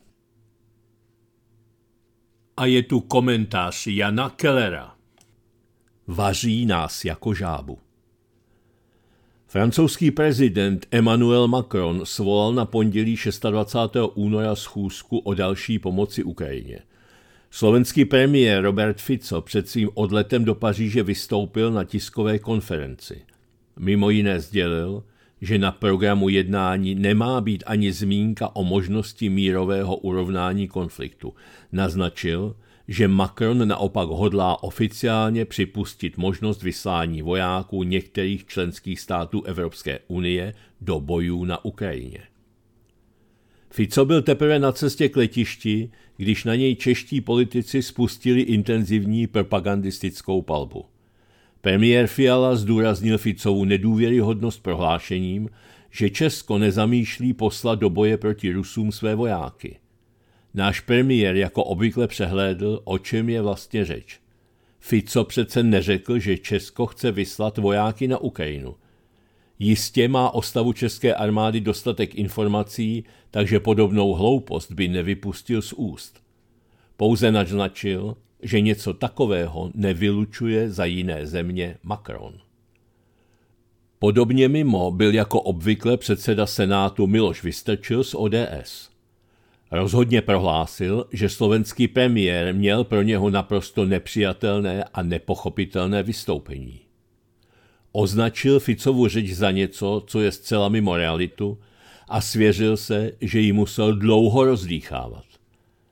A je tu komentář Jana Kellera. Vaří nás jako žábu. Francouzský prezident Emmanuel Macron svolal na pondělí 26. února schůzku o další pomoci Ukrajině. Slovenský premiér Robert Fico před svým odletem do Paříže vystoupil na tiskové konferenci. Mimo jiné sdělil, že na programu jednání nemá být ani zmínka o možnosti mírového urovnání konfliktu. Naznačil, že Macron naopak hodlá oficiálně připustit možnost vyslání vojáků některých členských států Evropské unie do bojů na Ukrajině. Fico byl teprve na cestě k letišti, když na něj čeští politici spustili intenzivní propagandistickou palbu. Premiér Fiala zdůraznil Ficovu nedůvěryhodnost prohlášením, že Česko nezamýšlí poslat do boje proti Rusům své vojáky. Náš premiér jako obvykle přehlédl, o čem je vlastně řeč. Fico přece neřekl, že Česko chce vyslat vojáky na Ukrajinu. Jistě má o stavu české armády dostatek informací, takže podobnou hloupost by nevypustil z úst. Pouze naznačil, že něco takového nevylučuje za jiné země Macron. Podobně mimo byl jako obvykle předseda Senátu Miloš Vystrčil z ODS. Rozhodně prohlásil, že slovenský premiér měl pro něho naprosto nepřijatelné a nepochopitelné vystoupení. Označil Ficovu řeč za něco, co je zcela mimo realitu, a svěřil se, že ji musel dlouho rozdýchávat.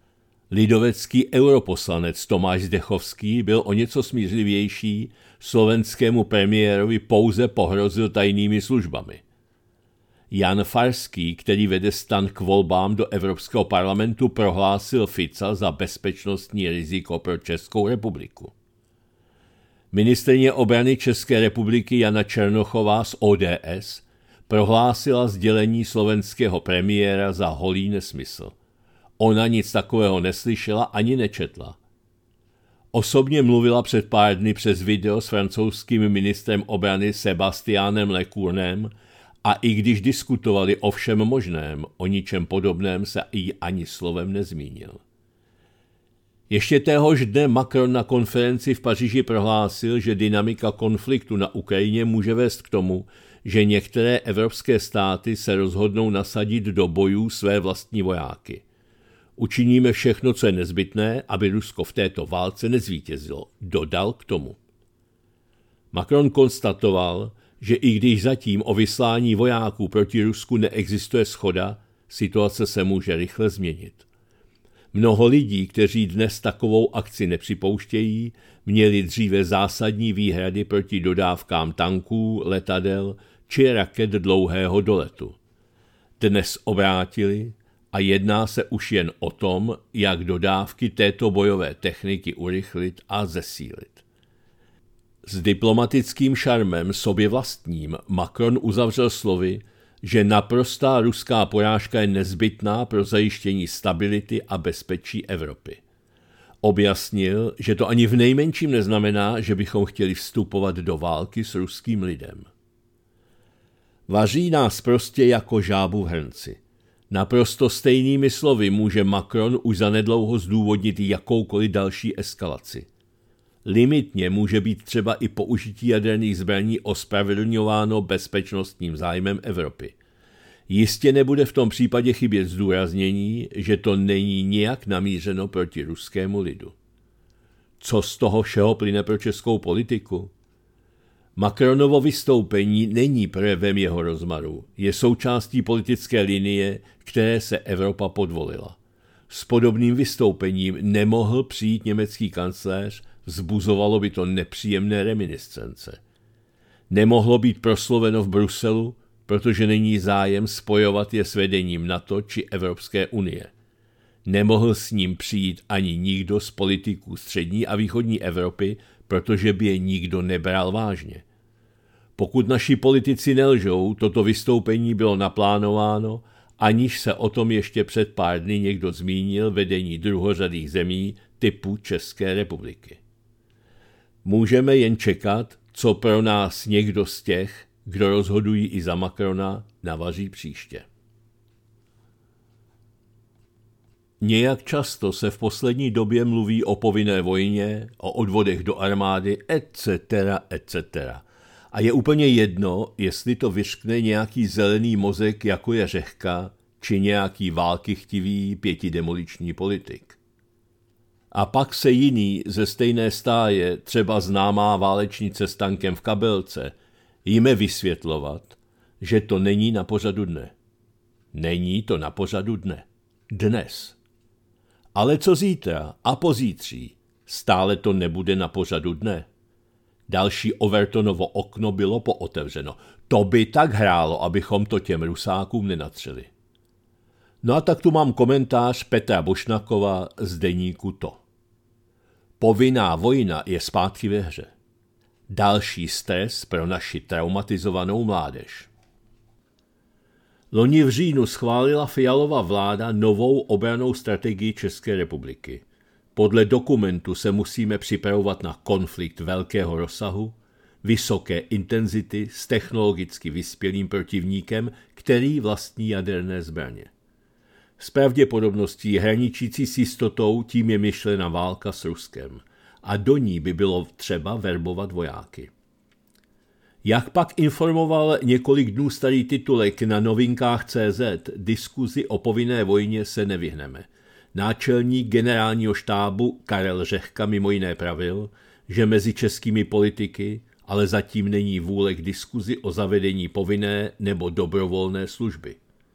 Lidovecký europoslanec Tomáš Zdechovský byl o něco smířlivější, slovenskému premiérovi pouze pohrozil tajnými službami. Jan Farský, který vede stan k volbám do Evropského parlamentu, prohlásil Fica za bezpečnostní riziko pro Českou republiku. Ministryně obrany České republiky Jana Černochová z ODS prohlásila sdělení slovenského premiéra za holý nesmysl. Ona nic takového neslyšela ani nečetla. Osobně mluvila před pár dny přes video s francouzským ministrem obrany Sebastianem Lecournem a i když diskutovali o všem možném, o ničem podobném se jí ani slovem nezmínil. Ještě téhož dne Macron na konferenci v Paříži prohlásil, že dynamika konfliktu na Ukrajině může vést k tomu, že některé evropské státy se rozhodnou nasadit do bojů své vlastní vojáky. Učiníme všechno, co je nezbytné, aby Rusko v této válce nezvítězilo, dodal k tomu. Macron konstatoval, že i když zatím o vyslání vojáků proti Rusku neexistuje shoda, situace se může rychle změnit. Mnoho lidí, kteří dnes takovou akci nepřipouštějí, měli dříve zásadní výhrady proti dodávkám tanků, letadel či raket dlouhého doletu. Dnes obrátili a jedná se už jen o tom, jak dodávky této bojové techniky urychlit a zesílit. S diplomatickým šarmem sobě vlastním Macron uzavřel slovy, že naprostá ruská porážka je nezbytná pro zajištění stability a bezpečí Evropy. Objasnil, že to ani v nejmenším neznamená, že bychom chtěli vstupovat do války s ruským lidem. Vaří nás prostě jako žábu v hrnci. Naprosto stejnými slovy může Macron už zanedlouho zdůvodnit jakoukoliv další eskalaci. Limitně může být třeba i použití jaderných zbraní ospravedlňováno bezpečnostním zájmem Evropy. Jistě nebude v tom případě chybět zdůraznění, že to není nijak namířeno proti ruskému lidu. Co z toho všeho plyne pro českou politiku? Macronovo vystoupení není projevem jeho rozmaru, je součástí politické linie, které se Evropa podvolila. S podobným vystoupením nemohl přijít německý kancléř, vzbuzovalo by to nepříjemné reminiscence. Nemohlo být prosloveno v Bruselu, protože není zájem spojovat je s vedením NATO či Evropské unie. Nemohl s ním přijít ani nikdo z politiků střední a východní Evropy, protože by je nikdo nebral vážně. Pokud naši politici nelžou, toto vystoupení bylo naplánováno, aniž se o tom ještě před pár dny někdo zmínil vedení druhořadých zemí typu České republiky. Můžeme jen čekat, co pro nás někdo z těch, kdo rozhodují i za Macrona, navaří příště. Nějak často se v poslední době mluví o povinné vojně, o odvodech do armády, etc., etc. A je úplně jedno, jestli to vyřkne nějaký zelený mozek, jako je Řehka, či nějaký válkychtivý pětidemoliční politik. A pak se jiný ze stejné stáje, třeba známá válečnice s tankem v kabelce, jíme vysvětlovat, že to není na pořadu dne. Není to na pořadu dne. Dnes. Ale co zítra a pozítří? Stále to nebude na pořadu dne. Další Overtonovo okno bylo pootevřeno. To by tak hrálo, abychom to těm Rusákům nenatřeli. No a tak tu mám komentář Petra Bošnakova z deníku To. Povinná vojna je zpátky ve hře. Další stres pro naši traumatizovanou mládež. Loni v říjnu schválila Fialova vláda novou obrannou strategii České republiky. Podle dokumentu se musíme připravovat na konflikt velkého rozsahu, vysoké intenzity s technologicky vyspělým protivníkem, který vlastní jaderné zbraně. S pravděpodobností hraničící s jistotou tím je myšlena válka s Ruskem a do ní by bylo třeba verbovat vojáky. Jak pak informoval několik dnů starý titulek na novinkách.cz, diskuzi o povinné vojně se nevyhneme. Náčelník generálního štábu Karel Řehka mimo jiné pravil, že mezi českými politiky ale zatím není vůle k diskuzi o zavedení povinné nebo dobrovolné služby.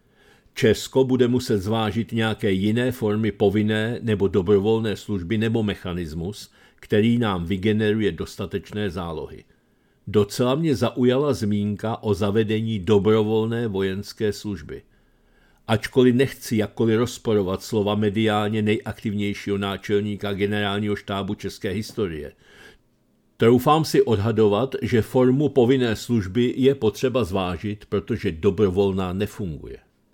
Česko bude muset zvážit nějaké jiné formy povinné nebo dobrovolné služby nebo mechanismus, který nám vygeneruje dostatečné zálohy. Docela mě zaujala zmínka o zavedení dobrovolné vojenské služby. Ačkoliv nechci jakkoliv rozporovat slova mediálně nejaktivnějšího náčelníka generálního štábu české historie, troufám si odhadovat, že formu povinné služby je potřeba zvážit, protože dobrovolná nefunguje.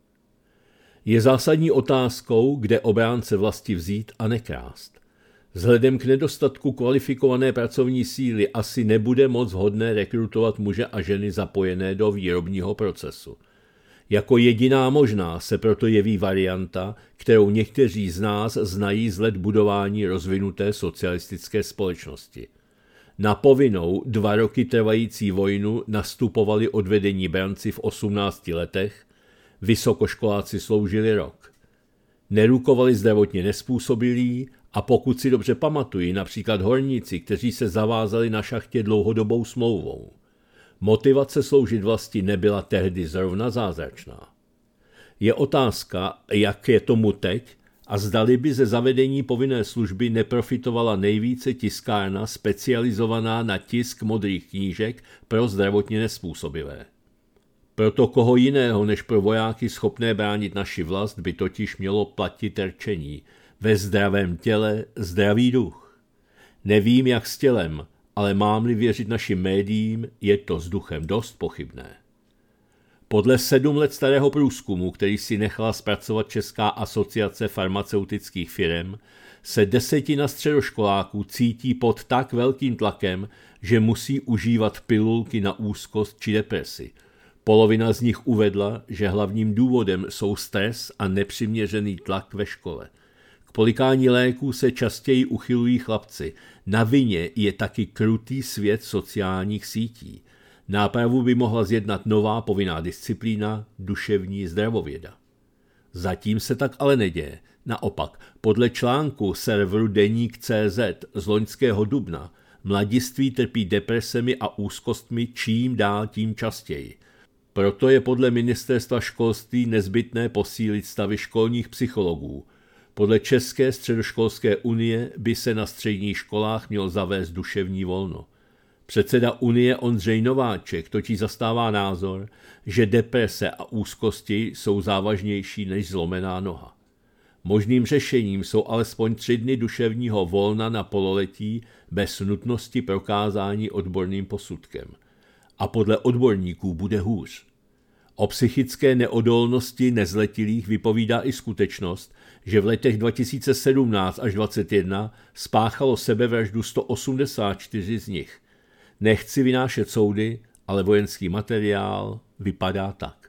Je zásadní otázkou, kde obránce vlasti vzít a nekrást. Vzhledem k nedostatku kvalifikované pracovní síly asi nebude moc vhodné rekrutovat muže a ženy zapojené do výrobního procesu. Jako jediná možná se proto jeví varianta, kterou někteří z nás znají z let budování rozvinuté socialistické společnosti. Na povinnou 2 roky trvající vojnu nastupovali odvedení branci v 18 letech, vysokoškoláci sloužili rok. Nerukovali zdravotně nezpůsobilí a pokud si dobře pamatují, například horníci, kteří se zavázali na šachtě dlouhodobou smlouvou. Motivace sloužit vlasti nebyla tehdy zrovna zázračná. Je otázka, jak je tomu teď a zdali by ze zavedení povinné služby neprofitovala nejvíce tiskárna specializovaná na tisk modrých knížek pro zdravotně nezpůsobilé. Proto koho jiného než pro vojáky schopné bránit naši vlast by totiž mělo platit rčení: ve zdravém těle zdravý duch. Nevím, jak s tělem, ale mám-li věřit našim médiím, je to s duchem dost pochybné. Podle 7 let starého průzkumu, který si nechala zpracovat Česká asociace farmaceutických firem, se 1/10 středoškoláků cítí pod tak velkým tlakem, že musí užívat pilulky na úzkost či depresi. Polovina z nich uvedla, že hlavním důvodem jsou stres a nepřiměřený tlak ve škole. K polikání léků se častěji uchylují chlapci. Na vině je taky krutý svět sociálních sítí. Nápravu by mohla zjednat nová povinná disciplína duševní zdravověda. Zatím se tak ale neděje. Naopak, podle článku serveru Deník.cz z loňského dubna mladiství trpí depresemi a úzkostmi čím dál tím častěji. Proto je podle ministerstva školství nezbytné posílit stavy školních psychologů. Podle České středoškolské unie by se na středních školách mělo zavést duševní volno. Předseda unie Ondřej Nováček totiž zastává názor, že deprese a úzkosti jsou závažnější než zlomená noha. Možným řešením jsou alespoň 3 dny duševního volna na pololetí bez nutnosti prokázání odborným posudkem. A podle odborníků bude hůř. O psychické neodolnosti nezletilých vypovídá i skutečnost, že v letech 2017 až 2021 spáchalo sebevraždu 184 z nich. Nechci vynášet soudy, ale vojenský materiál vypadá tak.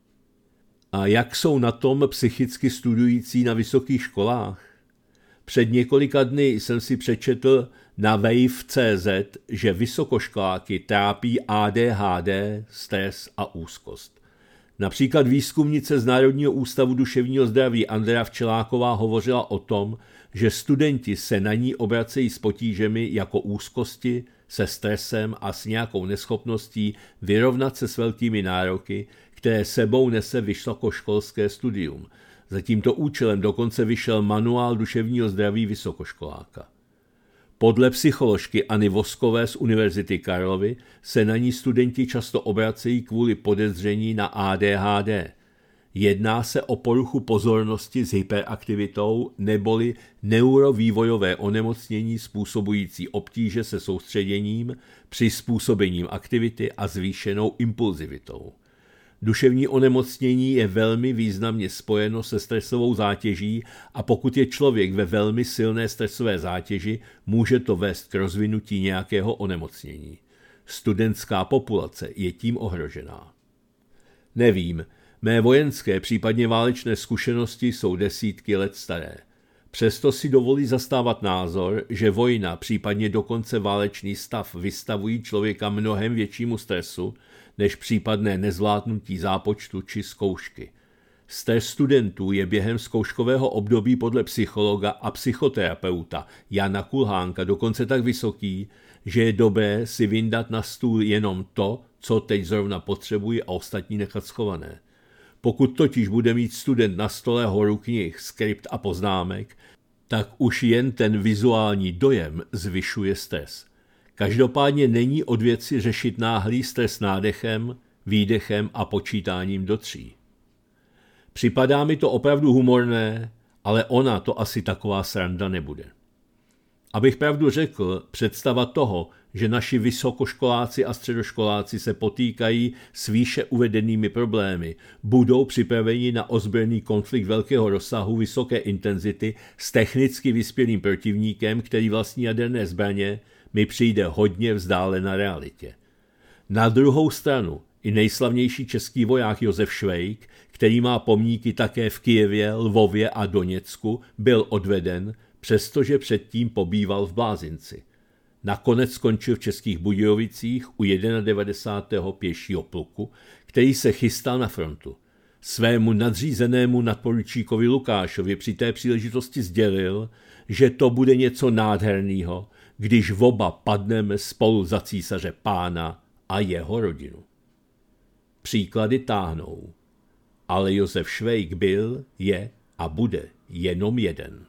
A jak jsou na tom psychicky studující na vysokých školách? Před několika dny jsem si přečetl na Wave.cz, že vysokoškoláky trápí ADHD, stres a úzkost. Například výzkumnice z Národního ústavu duševního zdraví Andrea Včeláková hovořila o tom, že studenti se na ní obracejí s potížemi jako úzkosti, se stresem a s nějakou neschopností vyrovnat se s velkými nároky, které sebou nese vysokoškolské studium. Za tímto účelem dokonce vyšel manuál duševního zdraví vysokoškoláka. Podle psycholožky Anny Voskové z Univerzity Karlovy se na ní studenti často obracejí kvůli podezření na ADHD. Jedná se o poruchu pozornosti s hyperaktivitou neboli neurovývojové onemocnění způsobující obtíže se soustředěním, přizpůsobením aktivity a zvýšenou impulzivitou. Duševní onemocnění je velmi významně spojeno se stresovou zátěží a pokud je člověk ve velmi silné stresové zátěži, může to vést k rozvinutí nějakého onemocnění. Studentská populace je tím ohrožená. Nevím, mé vojenské, případně válečné zkušenosti jsou desítky let staré. Přesto si dovolí zastávat názor, že vojna, případně dokonce válečný stav vystavují člověka mnohem většímu stresu, než případné nezvládnutí zápočtu či zkoušky. Stres studentů je během zkouškového období podle psychologa a psychoterapeuta Jana Kulhánka dokonce tak vysoký, že je dobré si vyndat na stůl jenom to, co teď zrovna potřebují a ostatní nechat schované. Pokud totiž bude mít student na stole horu knih, skript a poznámek, tak už jen ten vizuální dojem zvyšuje stres. Každopádně není od věci řešit náhlý stres nádechem, výdechem a počítáním do 3. Připadá mi to opravdu humorné, ale ona to asi taková sranda nebude. Abych pravdu řekl, představa toho, že naši vysokoškoláci a středoškoláci se potýkají s výše uvedenými problémy, budou připraveni na ozbrojený konflikt velkého rozsahu, vysoké intenzity s technicky vyspělým protivníkem, který vlastní jaderné zbraně, mi přijde hodně vzdálená realitě. Na druhou stranu i nejslavnější český voják Josef Švejk, který má pomníky také v Kyjevě, Lvově a Doněcku, byl odveden, přestože předtím pobýval v Blázinci. Nakonec skončil v Českých Budějovicích u 91. pěšího pluku, který se chystal na frontu. Svému nadřízenému nadporučíkovi Lukášovi při té příležitosti sdělil, že to bude něco nádherného, když oba padneme spolu za císaře Pána a jeho rodinu. Příklady táhnou, ale Josef Švejk byl, je a bude jenom jeden.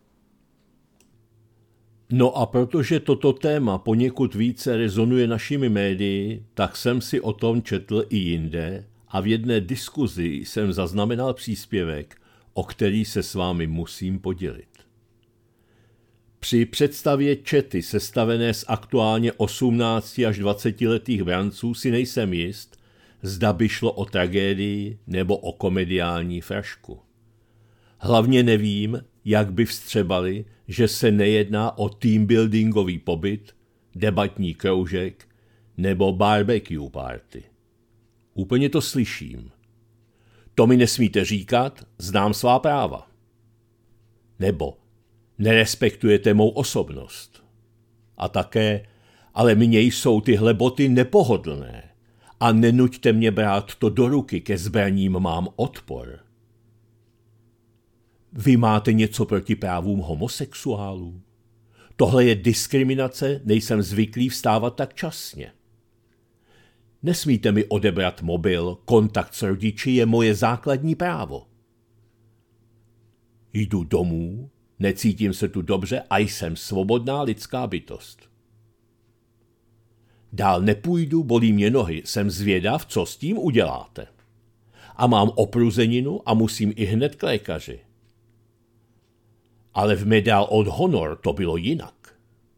No a protože toto téma poněkud více rezonuje našimi médii, tak jsem si o tom četl i jinde a v jedné diskuzi jsem zaznamenal příspěvek, o který se s vámi musím podělit. Při představě čety sestavené z aktuálně 18 až 20 letých branců si nejsem jist, zda by šlo o tragédii nebo o komediální frašku. Hlavně nevím, jak by vstřebali, že se nejedná o teambuildingový pobyt, debatní kroužek nebo barbecue party. Úplně to slyším. To mi nesmíte říkat, znám svá práva. Nebo nerespektujete mou osobnost. A také, ale mně jsou tyhle boty nepohodlné a nenuďte mě brát to do ruky, ke zbraním mám odpor. Vy máte něco proti právům homosexuálů? Tohle je diskriminace, nejsem zvyklý vstávat tak časně. Nesmíte mi odebrat mobil, kontakt s rodiči je moje základní právo. Jdu domů, necítím se tu dobře a jsem svobodná lidská bytost. Dál nepůjdu, bolí mě nohy, jsem zvědav, co s tím uděláte. A mám opruzeninu a musím i hned k lékaři. Ale v Medal of Honor to bylo jinak.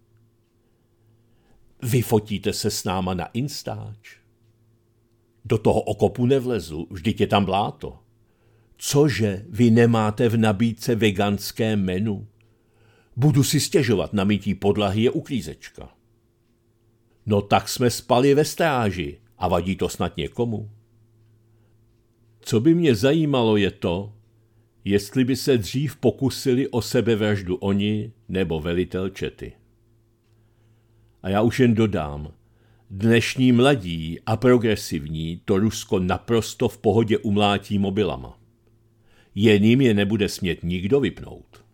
Vyfotíte se s náma na Instač? Do toho okopu nevlezu, vždyť je tam bláto. Cože, vy nemáte v nabídce veganské menu? Budu si stěžovat, na mytí podlahy je uklízečka. No tak jsme spali ve stráži a vadí to snad někomu? Co by mě zajímalo je to, jestli by se dřív pokusili o sebevraždu oni nebo velitel čety. A já už jen dodám, dnešní mladí a progresivní to Rusko naprosto v pohodě umlátí mobilama. Jen jim je nebude smět nikdo vypnout.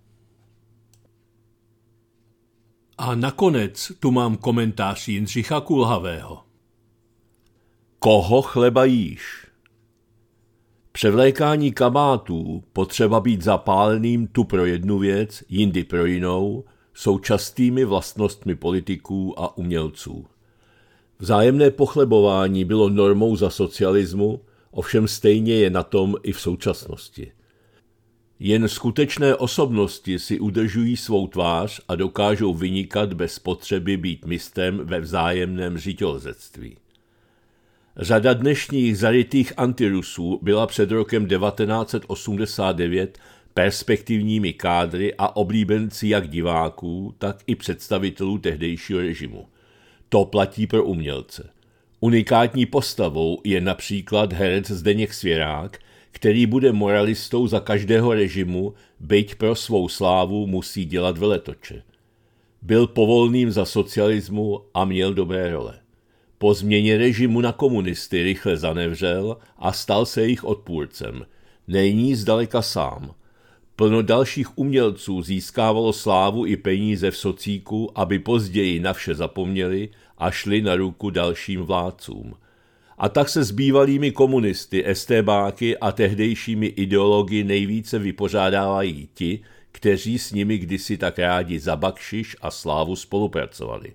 A nakonec tu mám komentář Jindřicha Kulhavého. Koho chleba jíš? Převlékání kabátů, potřeba být zapáleným tu pro jednu věc, jindy pro jinou, jsou častými vlastnostmi politiků a umělců. Vzájemné pochlebování bylo normou za socialismu, ovšem stejně je na tom i v současnosti. Jen skutečné osobnosti si udržují svou tvář a dokážou vynikat bez potřeby být mistrem ve vzájemném řiťolezectví. Řada dnešních zarytých antirusů byla před rokem 1989 perspektivními kádry a oblíbenci jak diváků, tak i představitelů tehdejšího režimu. To platí pro umělce. Unikátní postavou je například herec Zdeněk Svěrák, který bude moralistou za každého režimu, byť pro svou slávu musí dělat veletoče. Byl povolným za socialismu a měl dobré role. Po změně režimu na komunisty rychle zanevřel a stal se jejich odpůrcem. Není zdaleka sám. Plno dalších umělců získávalo slávu i peníze v socíku, aby později na vše zapomněli a šli na ruku dalším vládcům. A tak se s bývalými komunisty, estébáky a tehdejšími ideology nejvíce vypořádávají ti, kteří s nimi kdysi tak rádi za bakšiš a slávu spolupracovali.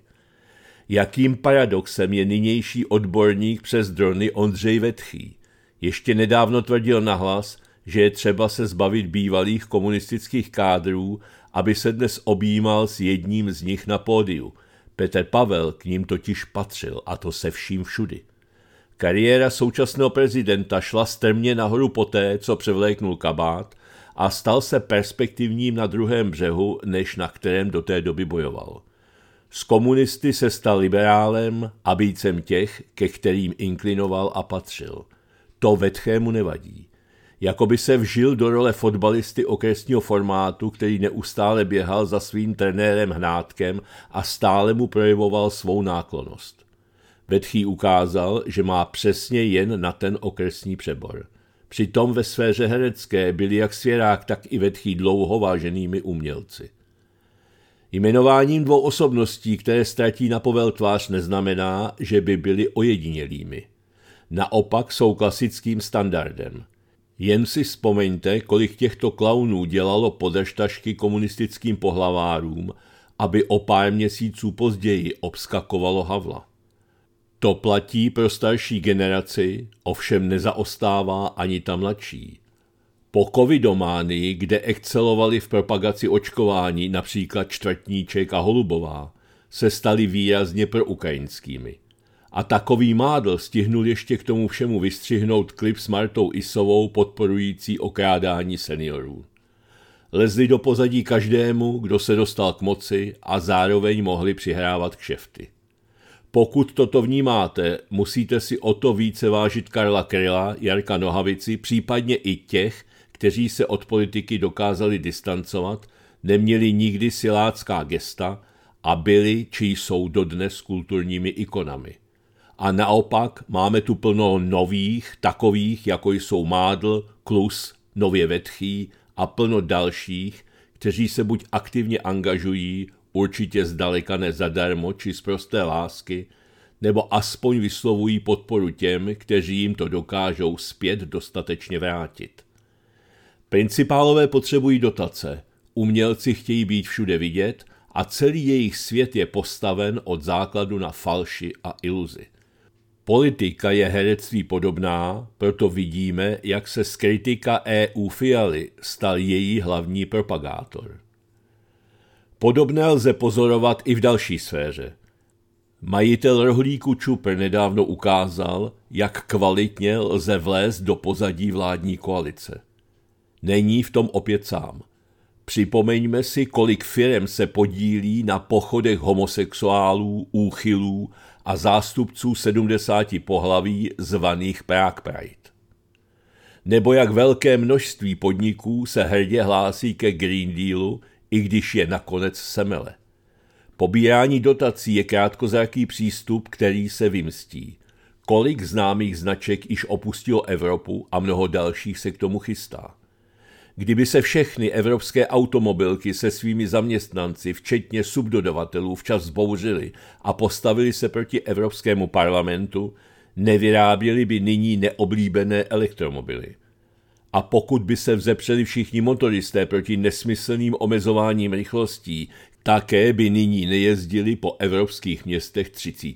Jakým paradoxem je nynější odborník přes drony Ondřej Vetchý. Ještě nedávno tvrdil nahlas, že je třeba se zbavit bývalých komunistických kádrů, aby se dnes objímal s jedním z nich na pódiu. Petr Pavel k ním totiž patřil, a to se vším všudy. Kariéra současného prezidenta šla strmě nahoru poté, co převléknul kabát a stal se perspektivním na druhém břehu, než na kterém do té doby bojoval. Z komunisty se stal liberálem a býcem těch, ke kterým inklinoval a patřil. To Vetchému nevadí. Jakoby se vžil do role fotbalisty okresního formátu, který neustále běhal za svým trenérem Hnátkem a stále mu projevoval svou náklonnost. Vetchý ukázal, že má přesně jen na ten okresní přebor. Přitom ve sféře herecké byli jak Svěrák, tak i Vetchý dlouho váženými umělci. Jmenováním dvou osobností, které ztratí na povel tvář, neznamená, že by byli ojedinělými. Naopak jsou klasickým standardem. Jen si vzpomeňte, kolik těchto klaunů dělalo podržtašky komunistickým pohlavárům, aby o pár měsíců později obskakovalo Havla. To platí pro starší generaci, ovšem nezaostává ani ta mladší. Po covidománii, kde excelovali v propagaci očkování například Čtvrtníček a Holubová, se stali výrazně proukrajinskými. A takový mádl stihnul ještě k tomu všemu vystřihnout klip s Martou Isovou podporující okrádání seniorů. Lezli do pozadí každému, kdo se dostal k moci a zároveň mohli přihrávat kšefty. Pokud toto vnímáte, musíte si o to více vážit Karla Kryla, Jarka Nohavici, případně i těch, kteří se od politiky dokázali distancovat, neměli nikdy silácká gesta a byli, či jsou dodnes kulturními ikonami. A naopak máme tu plno nových, takových, jako jsou Mádl, Klus, nově Vetchý a plno dalších, kteří se buď aktivně angažují, určitě zdaleka ne zadarmo či z prosté lásky, nebo aspoň vyslovují podporu těm, kteří jim to dokážou zpět dostatečně vrátit. Principálové potřebují dotace, umělci chtějí být všude vidět a celý jejich svět je postaven od základu na falši a iluzi. Politika je herectví podobná, proto vidíme, jak se z kritika EU Fialy stal její hlavní propagátor. Podobné lze pozorovat i v další sféře. Majitel rohlíku Čupr nedávno ukázal, jak kvalitně lze vlézt do pozadí vládní koalice. Není v tom opět sám. Připomeňme si, kolik firem se podílí na pochodech homosexuálů, úchylů a zástupců 70 pohlaví zvaných Prague Pride. Nebo jak velké množství podniků se hrdě hlásí ke Green Dealu, i když je nakonec semele. Pobírání dotací je krátkozraký přístup, který se vymstí. Kolik známých značek již opustilo Evropu a mnoho dalších se k tomu chystá. Kdyby se všechny evropské automobilky se svými zaměstnanci, včetně subdodavatelů, včas vzbouřily a postavili se proti Evropskému parlamentu, nevyráběli by nyní neoblíbené elektromobily. A pokud by se vzepřeli všichni motoristé proti nesmyslným omezováním rychlostí, také by nyní nejezdili po evropských městech 30.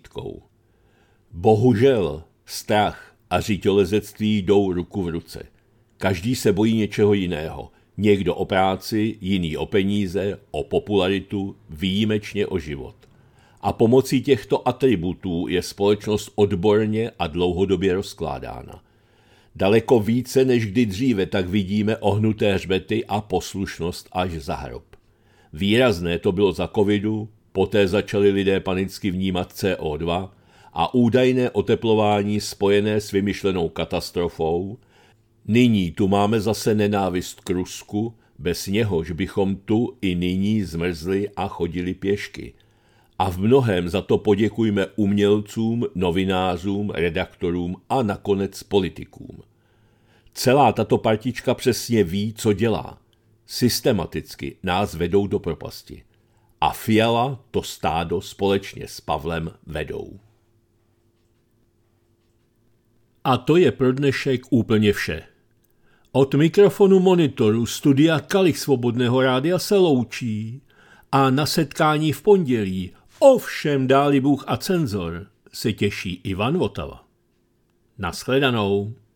Bohužel strach a řiťolezectví jdou ruku v ruce. Každý se bojí něčeho jiného. Někdo o práci, jiný o peníze, o popularitu, výjimečně o život. A pomocí těchto atributů je společnost odborně a dlouhodobě rozkládána. Daleko více než kdy dříve tak vidíme ohnuté hřbety a poslušnost až za hrob. Výrazné to bylo za covidu, poté začali lidé panicky vnímat CO2 a údajné oteplování spojené s vymyšlenou katastrofou. Nyní tu máme zase nenávist k Rusku, bez něhož bychom tu i nyní zmrzli a chodili pěšky. A v mnohém za to poděkujme umělcům, novinářům, redaktorům a nakonec politikům. Celá tato partička přesně ví, co dělá. Systematicky nás vedou do propasti. A Fiala to stádo společně s Pavlem vedou. A to je pro dnešek úplně vše. Od mikrofonu monitoru studia Kalich Svobodného rádia se loučí a na setkání v pondělí, ovšem dáli Bůh a cenzor, se těší Ivan Votava. Nashledanou.